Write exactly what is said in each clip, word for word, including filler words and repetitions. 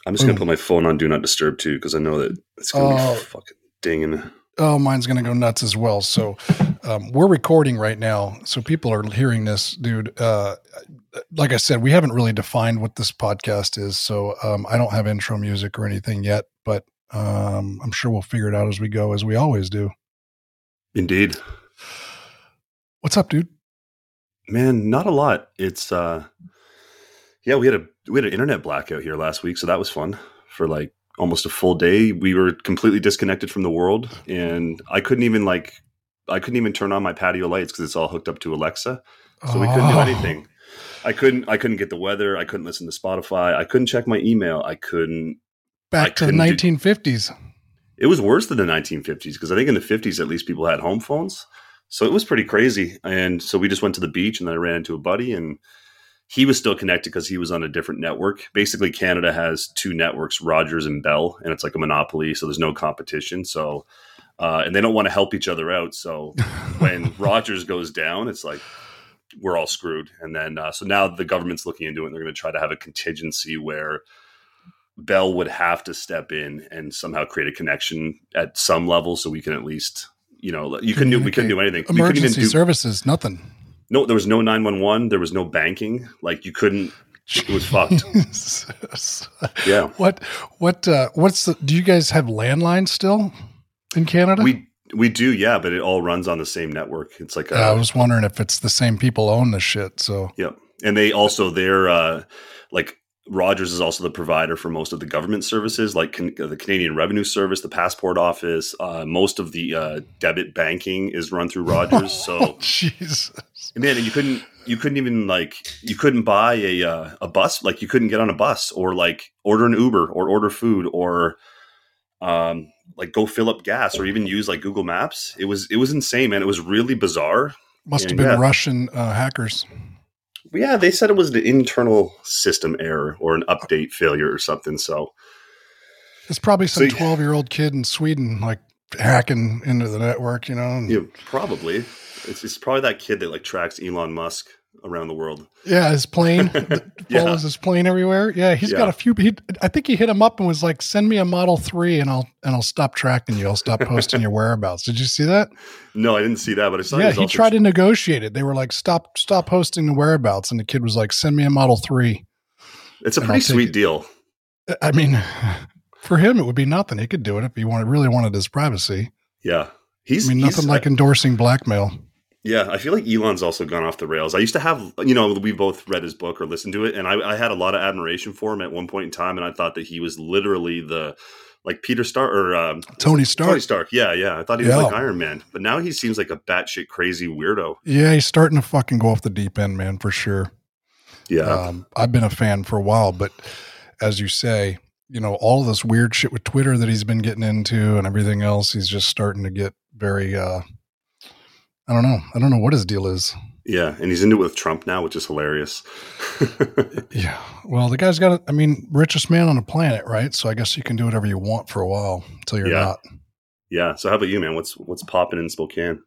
I'm just going to put my phone on Do Not Disturb too, because I know that it's going to Oh. be fucking dinging. Oh, mine's going to go nuts as well. So um, we're recording right now. So people are hearing this, dude. Uh, like I said, we haven't really defined what this podcast is. So um, I don't have intro music or anything yet, but um, I'm sure we'll figure it out as we go, as we always do. Indeed. What's up, dude? Man, not a lot. It's, uh, yeah, we had a, we had an internet blackout here last week. So that was fun for like almost a full day. We were completely disconnected from the world, and I couldn't even like, I couldn't even turn on my patio lights because it's all hooked up to Alexa. So oh. we couldn't do anything. I couldn't, I couldn't get the weather. I couldn't listen to Spotify. I couldn't check my email. I couldn't. Back I to the nineteen fifties. Do, it was worse than the nineteen fifties because I think in the fifties, at least people had home phones. So it was pretty crazy. And so we just went to the beach, and then I ran into a buddy, and he was still connected because he was on a different network. Basically, Canada has two networks, Rogers and Bell, and it's like a monopoly. So there's no competition. So, uh, and they don't want to help each other out. So when Rogers goes down, it's like, we're all screwed. And then, uh, so now the government's looking into it, and they're going to try to have a contingency where Bell would have to step in and somehow create a connection at some level. So we can at least, you know, you couldn't do, we couldn't do anything. Emergency we couldn't even do, services, nothing. No, there was no nine one one. There was no banking. Like you couldn't, it was fucked. Yeah. What, what, uh, what's the, do you guys have landlines still in Canada? We, we do. Yeah. But it all runs on the same network. It's like, yeah, a, I was wondering if it's the same people own the shit. So, yeah. And they also, they're, uh, like, Rogers is also the provider for most of the government services, like can, the Canadian Revenue Service, the Passport Office. Uh, most of the uh, debit banking is run through Rogers. So, Jesus, man, and you couldn't, you couldn't even like, you couldn't buy a uh, a bus, like you couldn't get on a bus or like order an Uber or order food or um like go fill up gas or even use like Google Maps. It was it was insane, man. It was really bizarre. Must and, have been yeah. Russian uh, hackers. Yeah, they said it was an internal system error or an update failure or something. So it's probably some so, twelve-year-old kid in Sweden, like hacking into the network, you know? And, yeah, probably. It's, it's probably that kid that like tracks Elon Musk around the world. Yeah, his plane yeah. follows his plane everywhere. Yeah, he's yeah. got a few. He, I think he hit him up and was like, "Send me a Model three, and I'll and I'll stop tracking you. I'll stop posting your whereabouts." Did you see that? No, I didn't see that, but I saw. Yeah, he tried to negotiate it. They were like, "Stop, stop posting the whereabouts," and the kid was like, "Send me a Model three." It's a pretty sweet deal. I mean, for him, it would be nothing. He could do it if he wanted, really wanted his privacy. Yeah, he's. I mean, nothing he's, like I, endorsing blackmail. Yeah, I feel like Elon's also gone off the rails. I used to have, you know, we both read his book or listened to it, and I, I had a lot of admiration for him at one point in time, and I thought that he was literally the, like Peter Stark or um, Tony Stark. Tony Stark, yeah, yeah. I thought he was yeah. like Iron Man, but now he seems like a batshit crazy weirdo. Yeah, he's starting to fucking go off the deep end, man, for sure. Yeah, um, I've been a fan for a while, but as you say, you know, all of this weird shit with Twitter that he's been getting into and everything else, he's just starting to get very. Uh, I don't know. I don't know what his deal is. Yeah, and he's into it with Trump now, which is hilarious. Yeah. Well, the guy's got, I mean, richest man on the planet, right? So I guess you can do whatever you want for a while until you're yeah. not. Yeah. So how about you, man? What's what's popping in Spokane?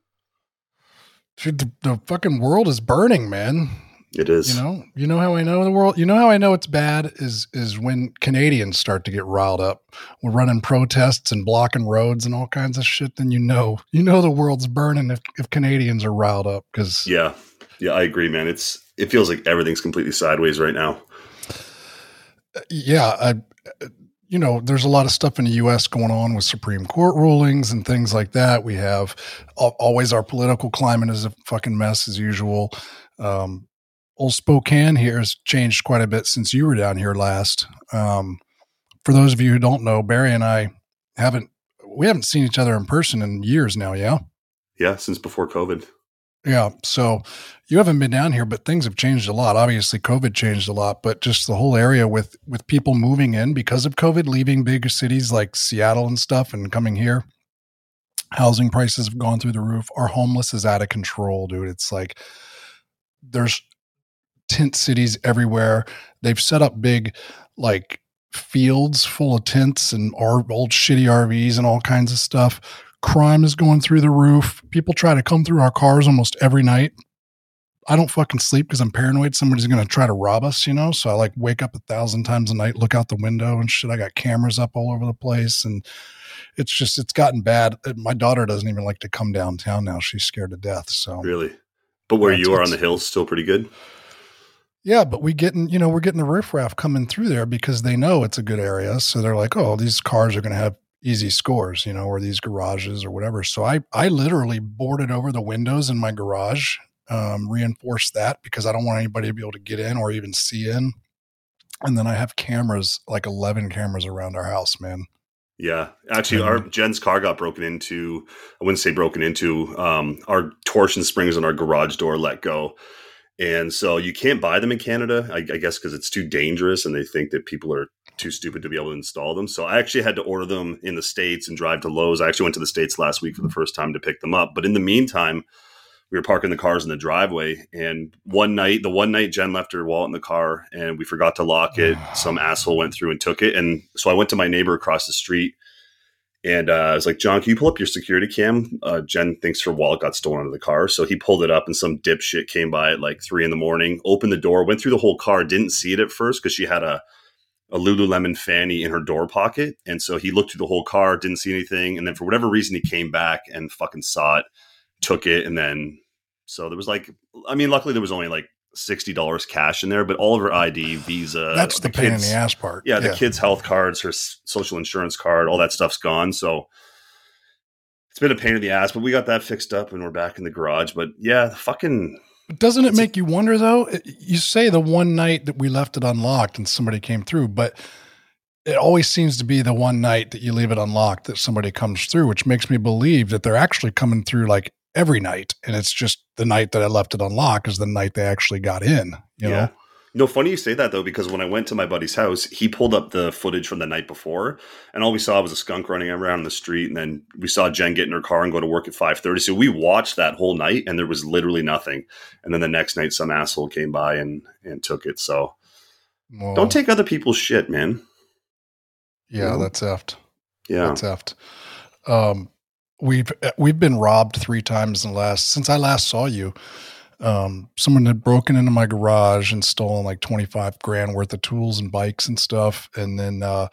Dude, the, the fucking world is burning, man. It is. You know, you know how I know the world, you know how I know it's bad is, is when Canadians start to get riled up. We're running protests and blocking roads and all kinds of shit. Then you know, you know, the world's burning if, if Canadians are riled up. Cause yeah, yeah, I agree, man. It's, it feels like everything's completely sideways right now. Yeah. I, you know, there's a lot of stuff in the U S going on with Supreme Court rulings and things like that. We have always our political climate is a fucking mess as usual. Um, Old Spokane here has changed quite a bit since you were down here last. Um, for those of you who don't know, Barry and I haven't, we haven't seen each other in person in years now. Yeah. Yeah. Since before COVID. Yeah. So you haven't been down here, but things have changed a lot. Obviously COVID changed a lot, but just the whole area with, with people moving in because of COVID, leaving bigger cities like Seattle and stuff and coming here, housing prices have gone through the roof. Our homeless is out of control, dude. It's like there's tent cities everywhere. They've set up big like fields full of tents and our old shitty R Vs and all kinds of stuff. Crime is going through the roof. People try to come through our cars almost every night. I don't fucking sleep because I'm paranoid somebody's going to try to rob us, you know? So I like wake up a thousand times a night, look out the window and shit. I got cameras up all over the place. And it's just, it's gotten bad. My daughter doesn't even like to come downtown now. She's scared to death. So really, but where yeah, you are on the hills, still pretty good. Yeah, but we getting, you know, we're getting the riffraff coming through there because they know it's a good area. So they're like, oh, these cars are going to have easy scores, you know, or these garages or whatever. So I, I literally boarded over the windows in my garage, um, reinforced that because I don't want anybody to be able to get in or even see in. And then I have cameras, like eleven cameras around our house, man. Yeah, actually, our Jen's car got broken into. I wouldn't say broken into. Um, our torsion springs on our garage door let go. And so you can't buy them in Canada, I, I guess, because it's too dangerous and they think that people are too stupid to be able to install them. So I actually had to order them in the States and drive to Lowe's. I actually went to the States last week for the first time to pick them up. But in the meantime, we were parking the cars in the driveway. And one night, the one night Jen left her wallet in the car and we forgot to lock it. Some asshole went through and took it. And so I went to my neighbor across the street. And uh, I was like, John, can you pull up your security cam? Uh, Jen thinks her wallet got stolen out of the car. So he pulled it up and some dipshit came by at like three in the morning, opened the door, went through the whole car, didn't see it at first because she had a, a Lululemon fanny in her door pocket. And so he looked through the whole car, didn't see anything. And then for whatever reason, he came back and fucking saw it, took it. And then, so there was like, I mean, luckily there was only like sixty dollars cash in there, but all of her I D, Visa. That's the, the pain kids, in the ass part. Yeah, the yeah. kids' health cards, her social insurance card, all that stuff's gone. So it's been a pain in the ass, but we got that fixed up and we're back in the garage. But yeah, fucking. But doesn't it make you wonder though? You say the one night that we left it unlocked and somebody came through, but it always seems to be the one night that you leave it unlocked that somebody comes through, which makes me believe that they're actually coming through like every night. And it's just the night that I left it unlocked is the night they actually got in, you yeah. know? No, funny you say that though, because when I went to my buddy's house, he pulled up the footage from the night before and all we saw was a skunk running around the street. And then we saw Jen get in her car and go to work at five thirty. So we watched that whole night and there was literally nothing. And then the next night, some asshole came by and, and took it. So well, don't take other people's shit, man. Yeah, you know? That's effed. Yeah. That's effed. Um, We've we've been robbed three times in the last since I last saw you. Um, someone had broken into my garage and stolen like twenty-five grand worth of tools and bikes and stuff. And then uh,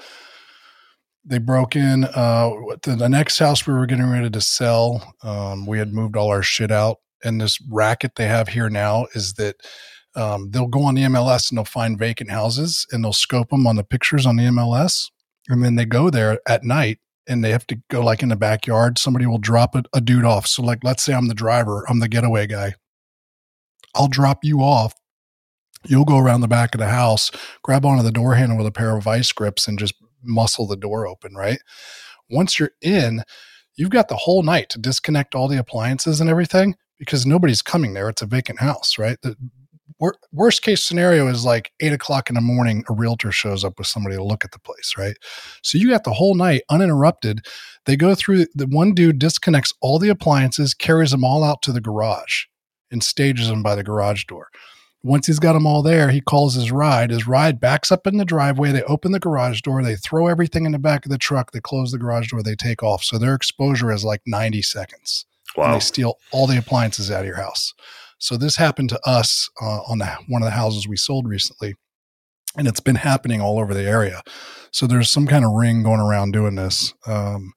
they broke in uh, the, the next house we were getting ready to sell. Um, we had moved all our shit out. And this racket they have here now is that um, they'll go on the M L S and they'll find vacant houses and they'll scope them on the pictures on the M L S. And then they go there at night. And they have to go like in the backyard. Somebody will drop a, a dude off. So like, let's say I'm the driver. I'm the getaway guy. I'll drop you off. You'll go around the back of the house, grab onto the door handle with a pair of vice grips and just muscle the door open, right? Once you're in, you've got the whole night to disconnect all the appliances and everything because nobody's coming there. It's a vacant house, right? The wor- worst case scenario is like eight o'clock in the morning, a realtor shows up with somebody to look at the place, right? So you got the whole night uninterrupted. They go through, the one dude disconnects all the appliances, carries them all out to the garage and stages them by the garage door. Once he's got them all there, he calls his ride. His ride backs up in the driveway. They open the garage door. They throw everything in the back of the truck. They close the garage door. They take off. So their exposure is like ninety seconds. Wow. And they steal all the appliances out of your house. So this happened to us uh, on the, one of the houses we sold recently. And it's been happening all over the area. So there's some kind of ring going around doing this. Um,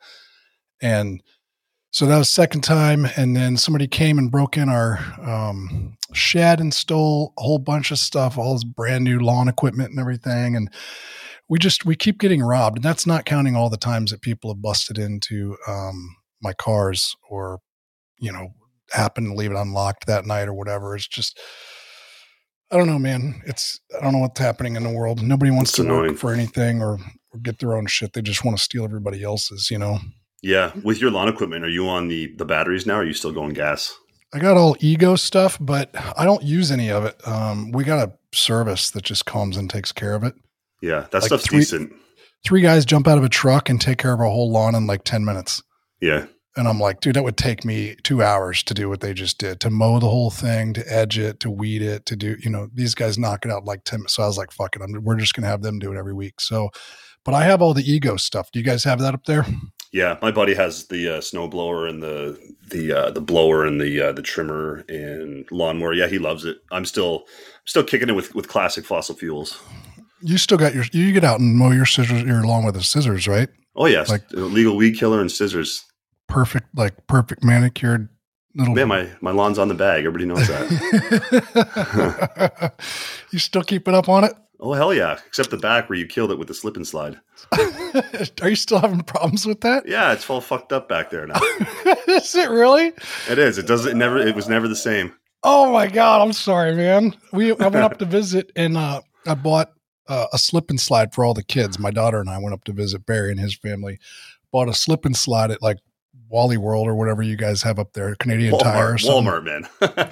and so that was second time. And then somebody came and broke in our um, shed and stole a whole bunch of stuff, all this brand new lawn equipment and everything. And we just, we keep getting robbed. And that's not counting all the times that people have busted into um, my cars or, you know, happen to leave it unlocked that night or whatever. It's just, I don't know, man. It's, I don't know what's happening in the world. Nobody wants it's to annoying. work for anything or, or get their own shit. They just want to steal everybody else's, you know? Yeah. With your lawn equipment, are you on the, the batteries now or are you still going gas? I got all Ego stuff, but I don't use any of it. Um, we got a service that just comes and takes care of it. Yeah. That like stuff's three, decent. Three guys jump out of a truck and take care of our whole lawn in like ten minutes. Yeah. And I'm like, dude, that would take me two hours to do what they just did, to mow the whole thing, to edge it, to weed it, to do, you know, these guys knock it out like ten minutes. So I was like, fuck it. I'm, we're just going to have them do it every week. So, but I have all the Ego stuff. Do you guys have that up there? Yeah, my buddy has the uh, snow blower and the the uh, the blower and the uh, the trimmer and lawnmower. Yeah, he loves it. I'm still still kicking it with with classic fossil fuels. You still got your, you get out and mow your scissors, your lawn with the scissors, right? Oh yes, Like legal weed killer and scissors. perfect, like perfect manicured little. Yeah, my my lawn's on the bag. Everybody knows that. You still keeping up on it? Oh hell yeah! Except the back where you killed it with the slip and slide. Are you still having problems with that? Yeah, it's all fucked up back there now. Is it really? It is. It doesn't. It never. It was never the same. Oh my God. I'm sorry, man. We, I went up to visit and, uh, I bought uh, a slip and slide for all the kids. My daughter and I went up to visit Barry and his family, bought a slip and slide at like Wally World or whatever you guys have up there, Canadian Walmart, Tire or something. Walmart, man.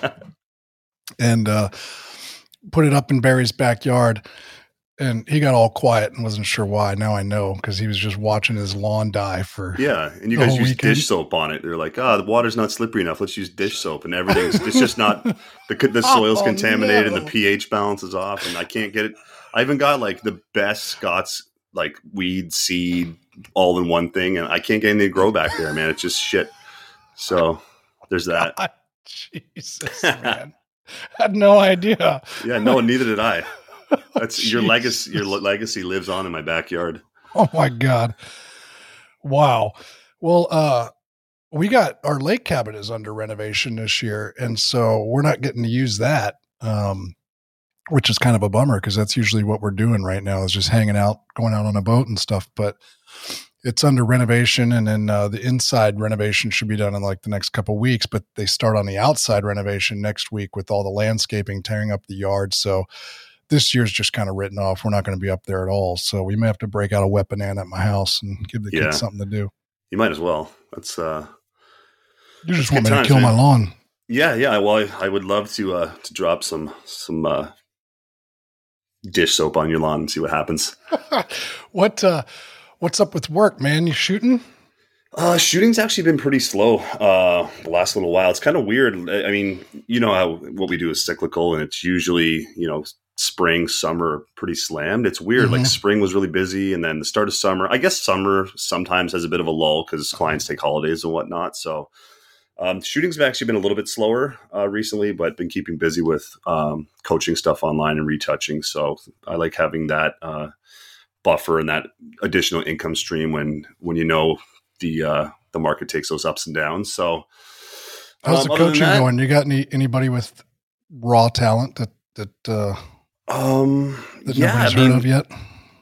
And, uh, put it up in Barry's backyard. And he got all quiet and wasn't sure why. Now I know, because he was just watching his lawn die for Yeah, and you the guys whole use weekend. dish soap on it. They're like, ah, the water's not slippery enough. Let's use dish soap, and everything's it's just not the the soil's Oh, contaminated no. and the pH balance is off, and I can't get it. I even got like the best Scott's like weed seed all in one thing, and I can't get anything to grow back there, man. It's just shit. So there's that. God, Jesus, man. I had no idea. Yeah, no, neither did I. That's your Jeez. legacy. Your le- legacy lives on in my backyard. Oh my God. Wow. Well, uh, we got our lake cabin is under renovation this year. And so we're not getting to use that. Um, which is kind of a bummer because that's usually what we're doing right now is just hanging out, going out on a boat and stuff, but it's under renovation. And then, uh, the inside renovation should be done in like the next couple of weeks, but they start on the outside renovation next week with all the landscaping, tearing up the yard. So this year's just kind of written off. We're not going to be up there at all. So we may have to break out a wet banana at my house and give the Yeah. kids something to do. You might as well. That's uh, You just That's want good me times, to kill man. my lawn. yeah, yeah. Well, I, I would love to uh to drop some some uh, dish soap on your lawn and see what happens. What, uh, what's up with work, man? You shooting? Uh, shooting's actually been pretty slow uh, the last little while. It's kind of weird. I I mean, you know how what we do is cyclical, and it's usually you know spring, summer, pretty slammed. It's weird. Mhm. Like spring was really busy, and then the start of summer. I guess summer sometimes has a bit of a lull because clients take holidays and whatnot. So um, shooting's actually been a little bit slower uh, recently, but been keeping busy with um, coaching stuff online and retouching. So I like having that uh, buffer and that additional income stream when when you know the uh, the market takes those ups and downs. So How's um, the other than coaching that- going? You got any, anybody with raw talent that, that, uh, Um, that yeah, nobody's I mean, heard of yet?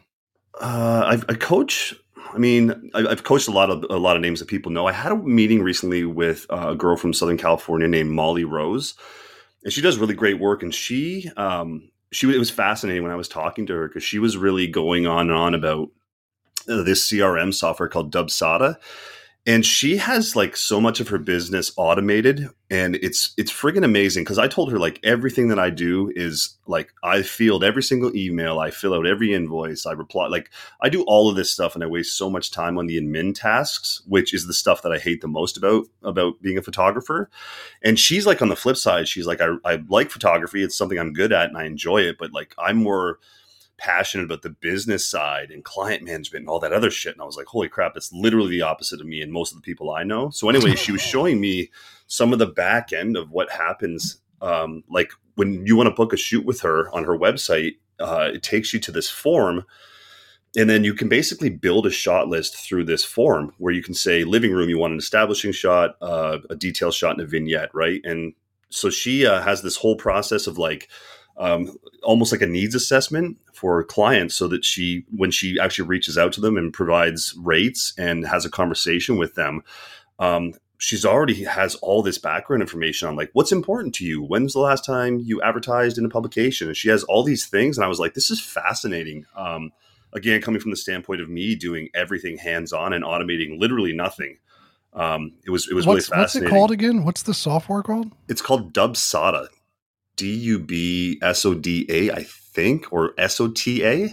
Uh, I've, I coach. I mean, I, I've coached a lot of a lot of names that people know. I had a meeting recently with uh, a girl from Southern California named Molly Rose, and she does really great work. And she, um, she it was fascinating when I was talking to her because she was really going on and on about uh, this C R M software called Dubsada. And she has like so much of her business automated, and it's it's friggin' amazing. Because I told her like everything that I do is like I field every single email, I fill out every invoice, I reply. Like I do all of this stuff, and I waste so much time on the admin tasks, which is the stuff that I hate the most about about being a photographer. And she's like on the flip side, she's like I, I like photography, it's something I'm good at, and I enjoy it, but like I'm more passionate about the business side and client management and all that other shit. And I was like, holy crap, that's literally the opposite of me and most of the people I know. So anyway, she was showing me some of the back end of what happens. Um, like when you want to book a shoot with her on her website, uh, it takes you to this form. And then you can basically build a shot list through this form where you can say living room, you want an establishing shot, uh, a detail shot, and a vignette, right? And so she uh, has this whole process of like, Um, almost like a needs assessment for clients so that she, when she actually reaches out to them and provides rates and has a conversation with them, um, she's already has all this background information on like, what's important to you? When's the last time you advertised in a publication? And she has all these things. And I was like, this is fascinating. Um, again, coming from the standpoint of me doing everything hands-on and automating literally nothing. Um, it was, it was What's, really what's it fascinating. called again? What's the software called? It's called Dubsada. D U B S O D A, I think, or S O T A.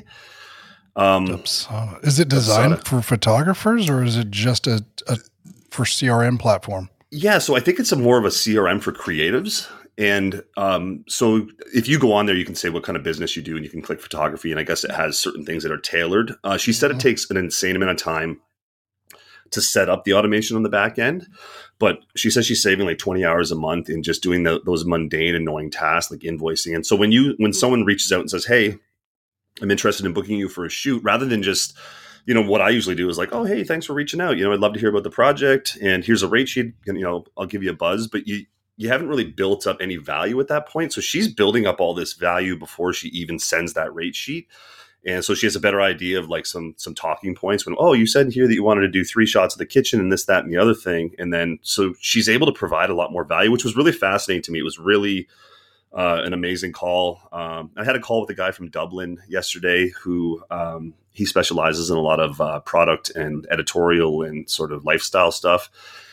Um, Dubsada. Is it designed Dubsada. for photographers or is it just a, a for C R M platform? yeah, so I think it's a more of a C R M for creatives. And um, so if you go on there, you can say what kind of business you do and you can click photography. And I guess it has certain things that are tailored. Uh, she said it takes an insane amount of time to set up the automation on the back end. But she says she's saving like twenty hours a month in just doing the, those mundane, annoying tasks like invoicing. And so when you when someone reaches out and says, "Hey, I'm interested in booking you for a shoot," rather than just, you know, what I usually do is like, "Oh, hey, thanks for reaching out. You know, I'd love to hear about the project, and here's a rate sheet. And, you know, I'll give you a buzz." But you you haven't really built up any value at that point. So she's building up all this value before she even sends that rate sheet. And so she has a better idea of like some some talking points when, "Oh, you said here that you wanted to do three shots of the kitchen and this, that, and the other thing." And then so she's able to provide a lot more value, which was really fascinating to me. It was really uh, an amazing call. Um, I had a call with a guy from Dublin yesterday who um, he specializes in a lot of uh, product and editorial and sort of lifestyle stuff.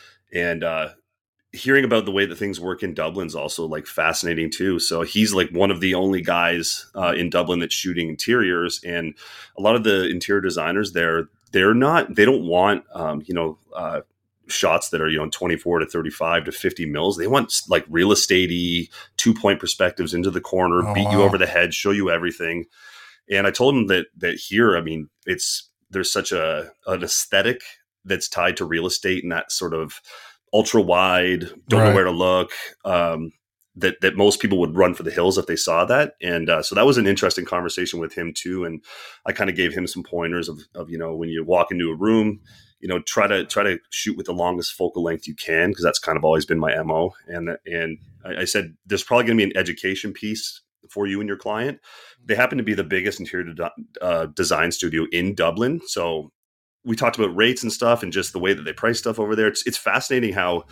And uh, hearing about the way that things work in Dublin is also like fascinating too. So he's like one of the only guys uh, in Dublin that's shooting interiors, and a lot of the interior designers there, they're not, they don't want, um, you know, uh, shots that are, you know, twenty-four to thirty-five to fifty mils. They want like real estate-y two point perspectives into the corner, Oh, beat you wow. over the head, show you everything. And I told him that, that here, I mean, it's, there's such a, an aesthetic that's tied to real estate and that sort of ultra wide, don't Right. know where to look, um, that, that most people would run for the hills if they saw that. And uh, so that was an interesting conversation with him too. And I kind of gave him some pointers of, of, you know, when you walk into a room, you know, try to try to shoot with the longest focal length you can, because that's kind of always been my M O. And, and I, I said, there's probably going to be an education piece for you and your client. They happen to be the biggest interior de- uh, design studio in Dublin. So we talked about rates and stuff and just the way that they price stuff over there. It's it's fascinating how,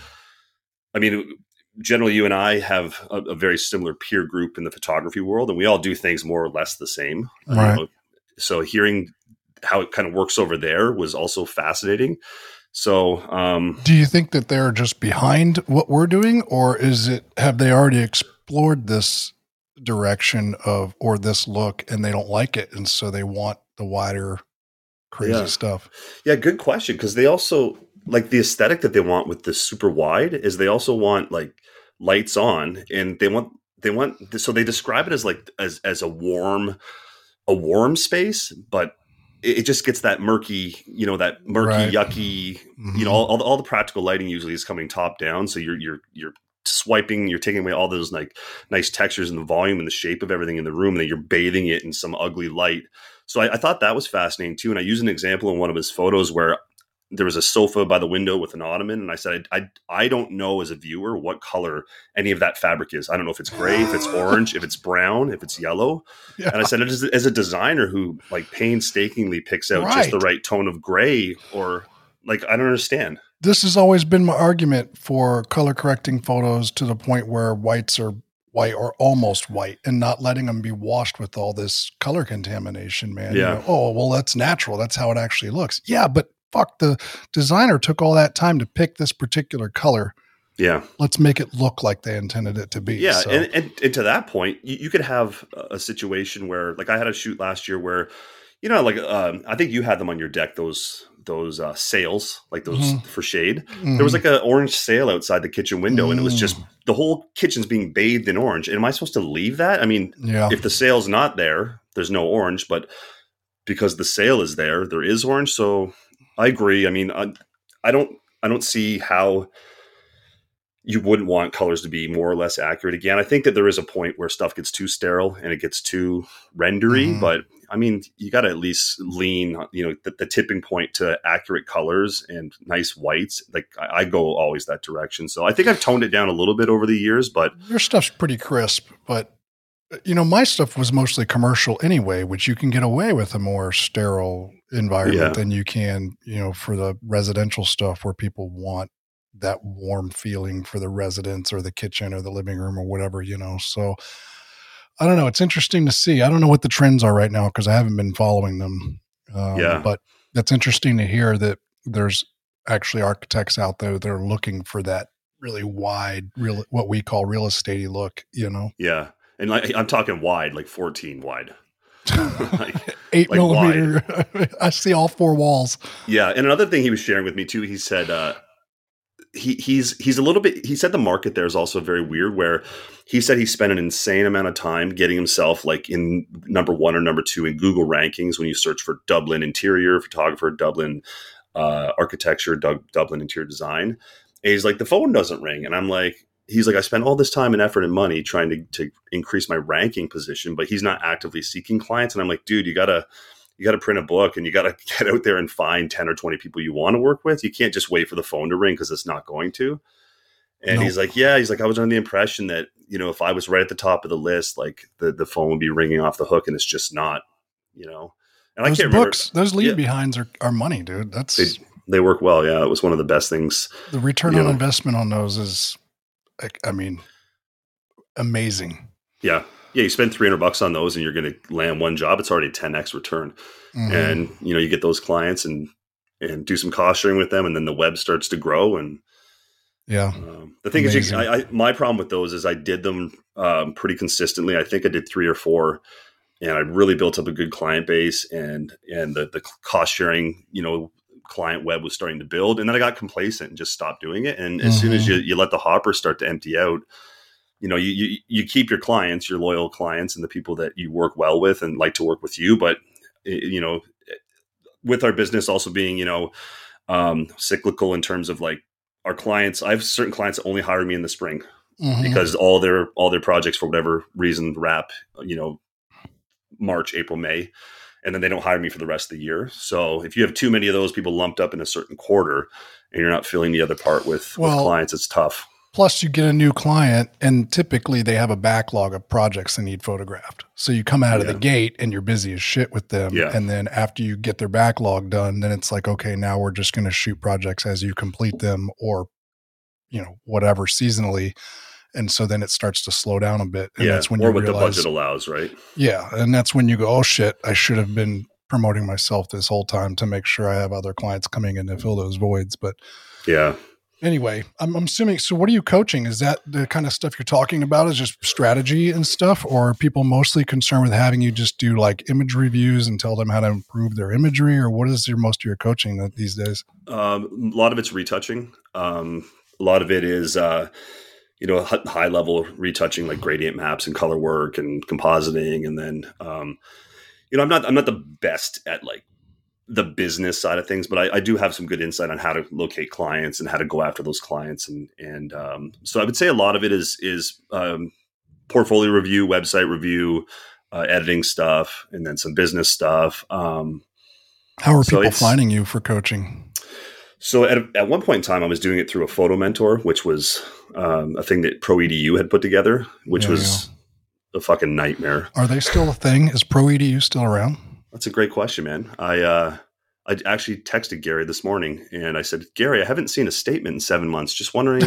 I mean, generally you and I have a, a very similar peer group in the photography world, and we all do things more or less the same. Uh, Right. you know? So hearing how it kind of works over there was also fascinating. So, um, Do you think that they're just behind what we're doing, or is it, have they already explored this direction of, or this look, and they don't like it, and so they want the wider, crazy Yeah. stuff? Yeah, good question. Because they also like the aesthetic that they want with the super wide is they also want like lights on, and they want they want so they describe it as like as as a warm a warm space, but it, it just gets that murky, you know, that murky, Right. yucky, Mhm. you know, all, all the all the practical lighting usually is coming top down, so you're you're you're swiping, you're taking away all those like nice textures and the volume and the shape of everything in the room, and then you're bathing it in some ugly light. So I, I thought that was fascinating too. And I used an example in one of his photos where there was a sofa by the window with an ottoman. And I said, I, I, I don't know as a viewer what color any of that fabric is. I don't know if it's gray, if it's orange, if it's brown, if it's yellow. Yeah. And I said, as, as a designer who like painstakingly picks out just the Right. right tone of gray, or like, I don't understand. This has always been my argument for color correcting photos to the point where whites are white or almost white, and not letting them be washed with all this color contamination, man. You Yeah. know, oh, well, that's natural. That's how it actually looks. Yeah, but fuck, the designer took all that time to pick this particular color. Yeah. Let's make it look like they intended it to be. Yeah. So, And, and, and to that point, you, you could have a situation where, like, I had a shoot last year where, you know, like, um, I think you had them on your deck, those, those uh, sails, like those Mhm. for shade. There was like an orange sail outside the kitchen window, and it was just Mm. the whole kitchen's being bathed in orange. And am I supposed to leave that? I mean, yeah. if the sail's not there, there's no orange, but because the sail is there, there is orange. So I agree. I mean, I, I don't, I don't see how you wouldn't want colors to be more or less accurate. Again, I think that there is a point where stuff gets too sterile and it gets too rendery, Mhm. but I mean, you got to at least lean, you know, the, the tipping point to accurate colors and nice whites. Like I, I go always that direction. So I think I've toned it down a little bit over the years, but Your stuff's pretty crisp, but you know, my stuff was mostly commercial anyway, which you can get away with a more sterile environment Yeah. than you can, you know, for the residential stuff where people want that warm feeling for the residence or the kitchen or the living room or whatever, you know. So I don't know. It's interesting to see. I don't know what the trends are right now because I haven't been following them. Um, Yeah. But that's interesting to hear that there's actually architects out there that are looking for that really wide, real what we call real estate-y look, you know. yeah. And like, I'm talking wide, like fourteen wide. like, Eight like millimeter. I see all four walls. yeah. And another thing he was sharing with me too, he said, uh, he he's he's a little bit he said the market there is also very weird, where he said he spent an insane amount of time getting himself like in number one or number two in Google rankings when you search for Dublin interior photographer, Dublin uh, architecture, Doug, Dublin interior design. And he's like, the phone doesn't ring. And I'm like, he's like, I spent all this time and effort and money trying to, to increase my ranking position, but he's not actively seeking clients. And I'm like, dude, you gotta, you gotta print a book and you gotta get out there and find ten or twenty people you want to work with. You can't just wait for the phone to ring because it's not going to. And nope. he's like, yeah, he's like, I was under the impression that, you know, if I was right at the top of the list, like the, the phone would be ringing off the hook, and it's just not, you know. And those I can't books, remember. Those lead yeah. behinds are, are money, dude. That's they, they work well. Yeah. It was one of the best things. The return on know. investment on those is, I mean, amazing. Yeah. Yeah. You spend three hundred bucks on those and you're going to land one job. It's already a ten X return. Mm-hmm. And, you know, you get those clients and, and do some cost sharing with them. And then the web starts to grow. And yeah, um, the thing amazing. is, you, I, I, my problem with those is I did them um, pretty consistently. I think I did three or four, and I really built up a good client base, and, and the, the cost sharing, you know, client web was starting to build. And then I got complacent and just stopped doing it. And as mm-hmm. soon as you, you let the hopper start to empty out, you know, you, you, you keep your clients, your loyal clients, and the people that you work well with and like to work with you. But, you know, with our business also being, you know, um, cyclical in terms of like our clients, I have certain clients that only hire me in the spring mm-hmm. because all their, all their projects for whatever reason wrap, you know, March, April, May, and then they don't hire me for the rest of the year. So if you have too many of those people lumped up in a certain quarter and you're not filling the other part with, well, with clients, it's tough. Plus, you get a new client, and typically they have a backlog of projects they need photographed. So you come out of yeah. the gate, and you're busy as shit with them. Yeah. And then after you get their backlog done, then it's like, okay, now we're just going to shoot projects as you complete them, or, you know, whatever seasonally. And so then it starts to slow down a bit. And yeah. that's when or you what realize, the budget allows, right? Yeah. And that's when you go, oh shit, I should have been promoting myself this whole time to make sure I have other clients coming in to fill those voids. But yeah. Anyway, I'm, I'm assuming, so what are you coaching? Is that the kind of stuff you're talking about, is just strategy and stuff? Or are people mostly concerned with having you just do like image reviews and tell them how to improve their imagery? Or what is your most of your coaching these days? Um, a lot of it's retouching. Um, a lot of it is, uh, you know, high level retouching, like gradient maps and color work and compositing. And then, um, you know, I'm not, I'm not the best at like the business side of things, but I, I do have some good insight on how to locate clients and how to go after those clients. And, and, um, so I would say a lot of it is, is, um, portfolio review, website review, uh, editing stuff, and then some business stuff. Um, how are so people finding you for coaching? So at, at one point in time, I was doing it through a photo mentor, which was, um, a thing that ProEDU had put together, which yeah, was yeah. a fucking nightmare. Are they still a thing? Is ProEDU still around? That's a great question, man. I uh, I actually texted Gary this morning and I said, Gary, I haven't seen a statement in seven months. Just wondering.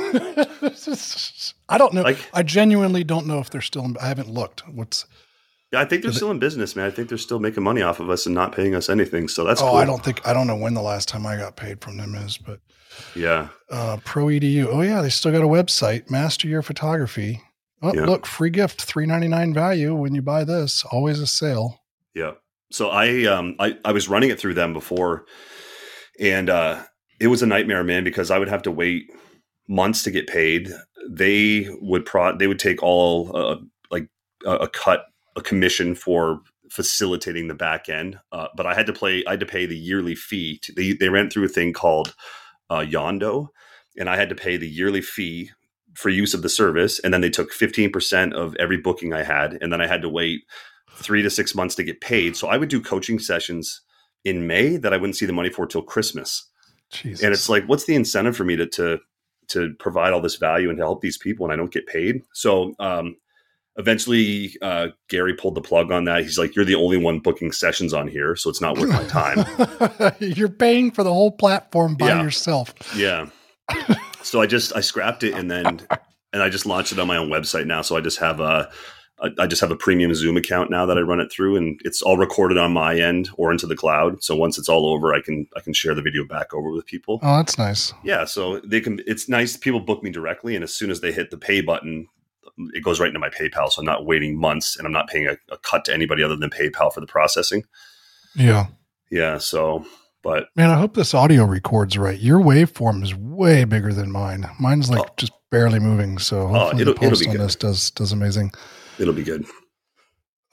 I don't know. Like, I genuinely don't know if they're still in, I haven't looked. What's Yeah, I think they're still it, in business, man. I think they're still making money off of us and not paying us anything. So that's oh, cool. I don't think, I don't know when the last time I got paid from them is, but yeah. Uh, ProEDU. Oh yeah. They still got a website, Master Your Photography. Oh, yeah. Look, free gift, three ninety-nine value when you buy this. Always a sale. Yeah. So I, um, I, I was running it through them before, and uh, it was a nightmare, man, because I would have to wait months to get paid. They would pro, they would take all uh, like a, a cut, a commission for facilitating the back end, uh, but I had to play, I had to pay the yearly fee. To, they they ran through a thing called uh, Yondo, and I had to pay the yearly fee for use of the service, and then they took fifteen percent of every booking I had, and then I had to wait three to six months to get paid. So I would do coaching sessions in May that I wouldn't see the money for till Christmas. Jesus. And it's like, what's the incentive for me to, to, to provide all this value and to help these people and I don't get paid? So um, eventually uh, Gary pulled the plug on that. He's like, you're the only one booking sessions on here, so it's not worth my time. You're paying for the whole platform by yeah. yourself. Yeah. So I just, I scrapped it and then, and I just launched it on my own website now. So I just have a, I just have a premium Zoom account now that I run it through, and it's all recorded on my end or into the cloud. So once it's all over, I can I can share the video back over with people. Oh, that's nice. Yeah, so they can. It's nice. People book me directly, and as soon as they hit the pay button, it goes right into my PayPal. So I'm not waiting months, and I'm not paying a, a cut to anybody other than PayPal for the processing. Yeah, yeah. So, but man, I hope this audio records right. Your waveform is way bigger than mine. Mine's like oh. just barely moving. So hopefully oh, it'll, the post it'll be on good. this does does amazing. It'll be good.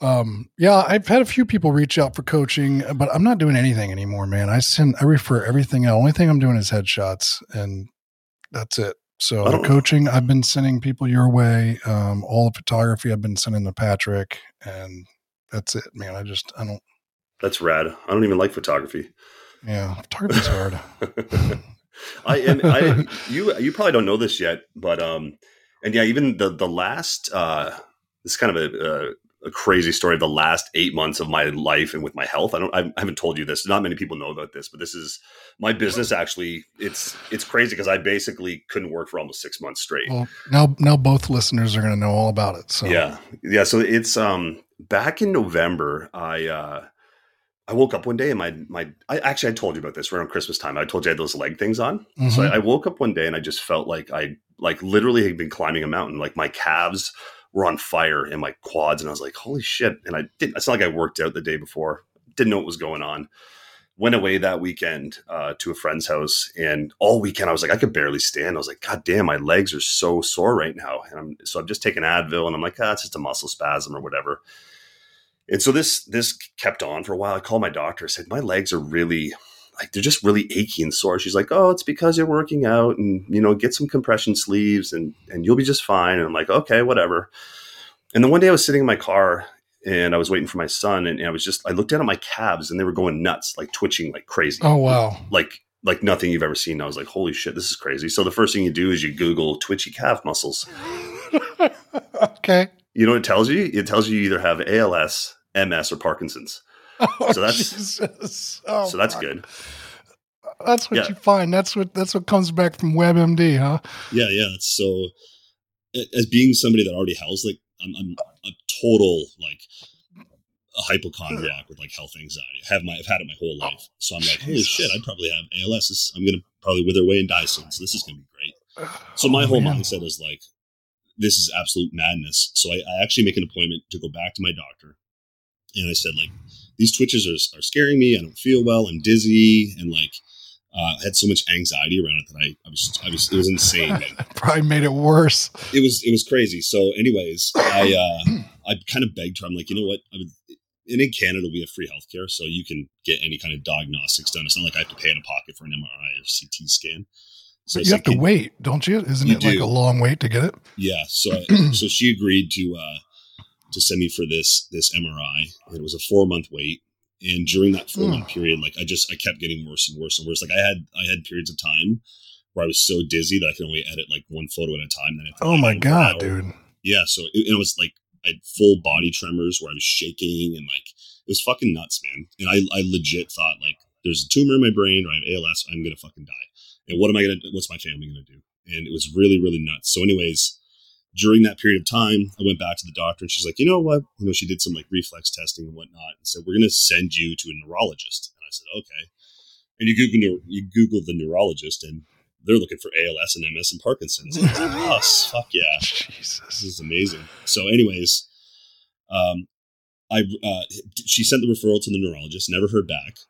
Um, yeah, I've had a few people reach out for coaching, but I'm not doing anything anymore, man. I send, I refer everything out. Only thing I'm doing is headshots, and that's it. So I the don't coaching, I've been sending people your way. Um, all the photography I've been sending to Patrick, and that's it, man. I just, I don't, That's rad. I don't even like photography. yeah, photography's hard. I and I you you probably don't know this yet, but um, and yeah, even the the last uh, this is kind of a, a a crazy story of the last eight months of my life and with my health. I don't I haven't told you this. Not many people know about this, but this is my business. Actually, it's it's crazy because I basically couldn't work for almost six months straight. Well, now now both listeners are going to know all about it. So Yeah, yeah. So it's um back in November. I uh, I woke up one day and my my I actually I told you about this around Christmas time. I told you I had those leg things on. Mm-hmm. So I, I woke up one day and I just felt like I like literally had been climbing a mountain. Like my calves were on fire and my quads, and I was like, holy shit. And I didn't it's not like I worked out the day before. Didn't know what was going on. Went away that weekend uh, to a friend's house, and all weekend I was like, I could barely stand. I was like, God damn, my legs are so sore right now. And I'm so I'm just taking Advil, and I'm like, ah, it's just a muscle spasm or whatever. And so this this kept on for a while. I called my doctor. I said, my legs are really, like, they're just really achy and sore. She's like, oh, it's because you're working out, and, you know, get some compression sleeves and and you'll be just fine. And I'm like, okay, whatever. And then one day I was sitting in my car and I was waiting for my son, and I was just, I looked down at my calves and they were going nuts, like twitching like crazy. Oh, wow. Like, like nothing you've ever seen. I was like, holy shit, this is crazy. So the first thing you do is you Google twitchy calf muscles. Okay. You know what it tells you? It tells you you either have A L S, M S, or Parkinson's. Oh, so that's Jesus. Oh, so that's fuck. good. That's what yeah. you find. That's what that's what comes back from WebMD, huh? Yeah, yeah. So as being somebody that already has, like, I'm, I'm a total like a hypochondriac with like health anxiety. I have my I've had it my whole life. So I'm like, Jesus. Holy shit, I probably have A L S. This, I'm gonna probably wither away and die soon. So this is gonna be great. So my oh, whole man. mindset is like, this is absolute madness. So I, I actually make an appointment to go back to my doctor. And I said, like, these twitches are, are scaring me. I don't feel well. I'm dizzy. And like, uh, I had so much anxiety around it that I, I was, I was, it was insane. Man. Probably made it worse. It was, it was crazy. So anyways, I, uh, I kind of begged her. I'm like, you know what? I would, and in Canada, we have free healthcare. So you can get any kind of diagnostics done. It's not like I have to pay out of pocket for an M R I or C T scan. So but you have like, to wait, don't you? Isn't you it do. like a long wait to get it? Yeah. So, I, so she agreed to, uh, to send me for this, this M R I, and it was a four month wait. And during that four month mm. period, like I just, I kept getting worse and worse and worse. Like I had, I had periods of time where I was so dizzy that I could only edit like one photo at a time. Then oh my God, dude. Yeah. So it, it was like, I had full body tremors where I was shaking, and like, it was fucking nuts, man. And I, I legit thought, like, there's a tumor in my brain, or I have A L S. I'm going to fucking die. And what am I going to, what's my family going to do? And it was really, really nuts. So anyways, during that period of time, I went back to the doctor, and she's like, you know what? You know, she did some like reflex testing and whatnot, and said, we're going to send you to a neurologist. And I said, okay. And you Google, you Google the neurologist, and they're looking for A L S and M S and Parkinson's. And I was like, oh, fuck yeah. Jesus. This is amazing. So anyways, um, I, uh, she sent the referral to the neurologist, never heard back.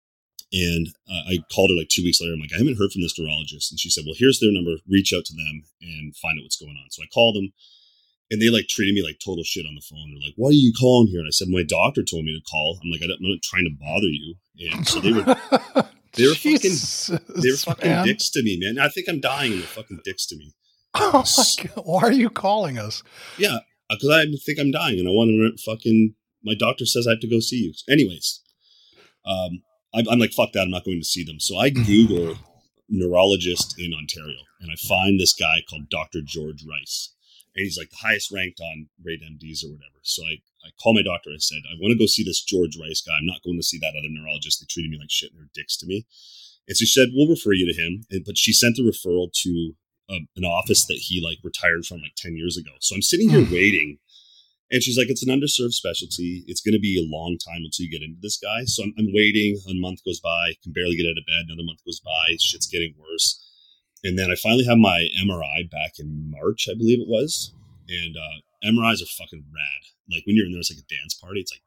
And uh, I called her like two weeks later. I'm like, I haven't heard from this neurologist. And she said, well, here's their number. Reach out to them and find out what's going on. So I called them, and they like treated me like total shit on the phone. They're like, why are you calling here? And I said, my doctor told me to call. I'm like, I'm not trying to bother you. And so they were, they were Jesus, fucking, they were fucking man. dicks to me, man. I think I'm dying, and they're fucking dicks to me. Oh my God. Why are you calling us? Yeah. Cause I think I'm dying, and I want to fucking, my doctor says I have to go see you. Anyways, um, I'm like, fuck that, I'm not going to see them. So I Google neurologist in Ontario, and I find this guy called Doctor George Rice. And he's like the highest ranked on Rate M Ds or whatever. So I, I call my doctor. I said, I want to go see this George Rice guy. I'm not going to see that other neurologist. They treated me like shit, and they're dicks to me. And so she said, we'll refer you to him. And, but she sent the referral to a, an office that he like retired from like ten years ago. So I'm sitting here waiting. And she's like, it's an underserved specialty. It's going to be a long time until you get into this guy. So I'm, I'm waiting. A month goes by. Can barely get out of bed. Another month goes by. Shit's getting worse. And then I finally have my M R I back in March, I believe it was. And uh, M R Is are fucking rad. Like when you're in there, it's like a dance party. It's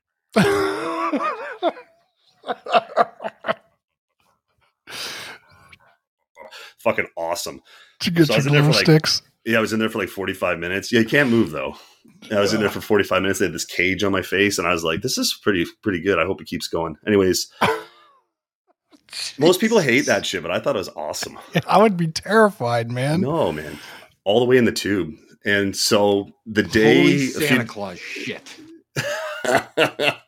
like, fucking awesome. Did you get so your glow sticks? Like, yeah, I was in there for like forty-five minutes. Yeah, you can't move though. I was in there for forty-five minutes. They had this cage on my face, and I was like, "This is pretty pretty good. I hope it keeps going." Anyways, most people hate that shit, but I thought it was awesome. I would be terrified, man. No, man, all the way in the tube. And so the day Holy Santa few, Claus shit. a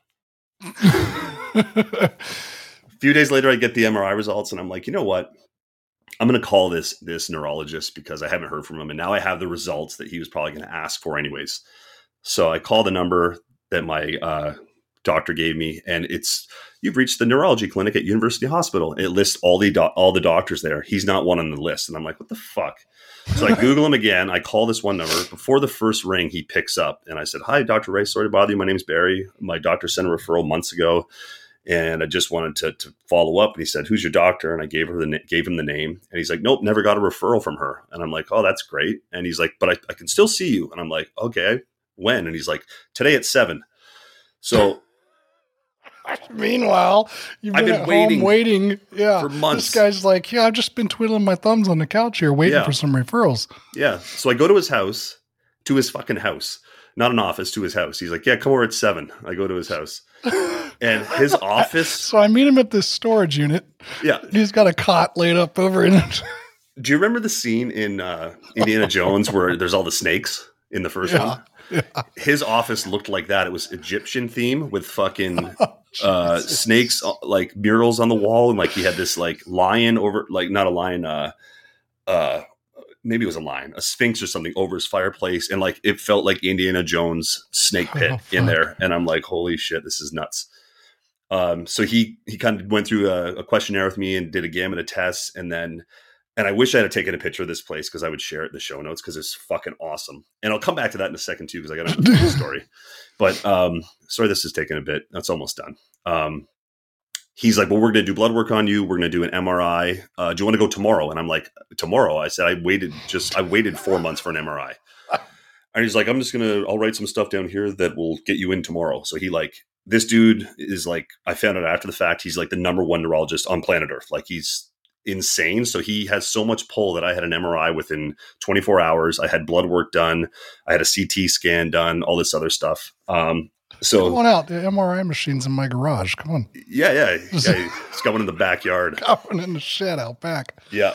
few days later, I get the M R I results, and I'm like, you know what? I'm going to call this this neurologist because I haven't heard from him, and now I have the results that he was probably going to ask for anyways. So I call the number that my uh, doctor gave me, and it's, you've reached the neurology clinic at University Hospital. It lists all the do- all the doctors there. He's not one on the list, and I'm like, what the fuck? So I Google him again. I call this one number. Before the first ring, he picks up, and I said, "Hi, Doctor Ray. Sorry to bother you. My name's Barry. My doctor sent a referral months ago, and I just wanted to, to follow up." And he said, "Who's your doctor?" And I gave her the na- gave him the name, and he's like, "Nope, never got a referral from her." And I'm like, "Oh, that's great." And he's like, "But I, I can still see you." And I'm like, "Okay, when?" And he's like, "Today at seven." So meanwhile, you've been, I've been at waiting home waiting. Yeah, for months. This guy's like, "Yeah, I've just been twiddling my thumbs on the couch here, waiting Yeah. for some referrals." Yeah. So I go to his house, to his fucking house, not an office, to his house. He's like, "Yeah, come over at seven." I go to his house, and his office. So I meet him at this storage unit. Yeah. He's got a cot laid up over in it. Do you remember the scene in uh, Indiana Jones where there's all the snakes in the first Yeah. one? Yeah. His office looked like that. It was Egyptian theme with fucking Oh, uh, Jesus. snakes, uh, like murals on the wall, and like he had this like lion over, like not a lion, uh, uh, maybe it was a lion, a sphinx or something over his fireplace, and like it felt like Indiana Jones snake pit Oh, in fuck. there. And I'm like, holy shit, this is nuts. Um, so he he kind of went through a, a questionnaire with me and did a gamut of tests, and then. And I wish I had taken a picture of this place because I would share it in the show notes because it's fucking awesome. And I'll come back to that in a second too because I got a story. But um, sorry, this is taking a bit. That's almost done. Um, he's like, "Well, we're going to do blood work on you. We're going to do an M R I. Uh, do you want to go tomorrow?" And I'm like, "Tomorrow?" I said, "I waited just I waited four months for an M R I." And he's like, "I'm just gonna I'll write some stuff down here that will get you in tomorrow." So he like this dude is like, I found out after the fact, he's like the number one neurologist on planet Earth. Like he's insane. So he has so much pull that I had an M R I within twenty-four hours. I had blood work done. I had a C T scan done, all this other stuff. Um, so Come on out. The M R I machine's in my garage. Come on. yeah, yeah, yeah. He's got one in the backyard. Got one in the shed out back. Yeah.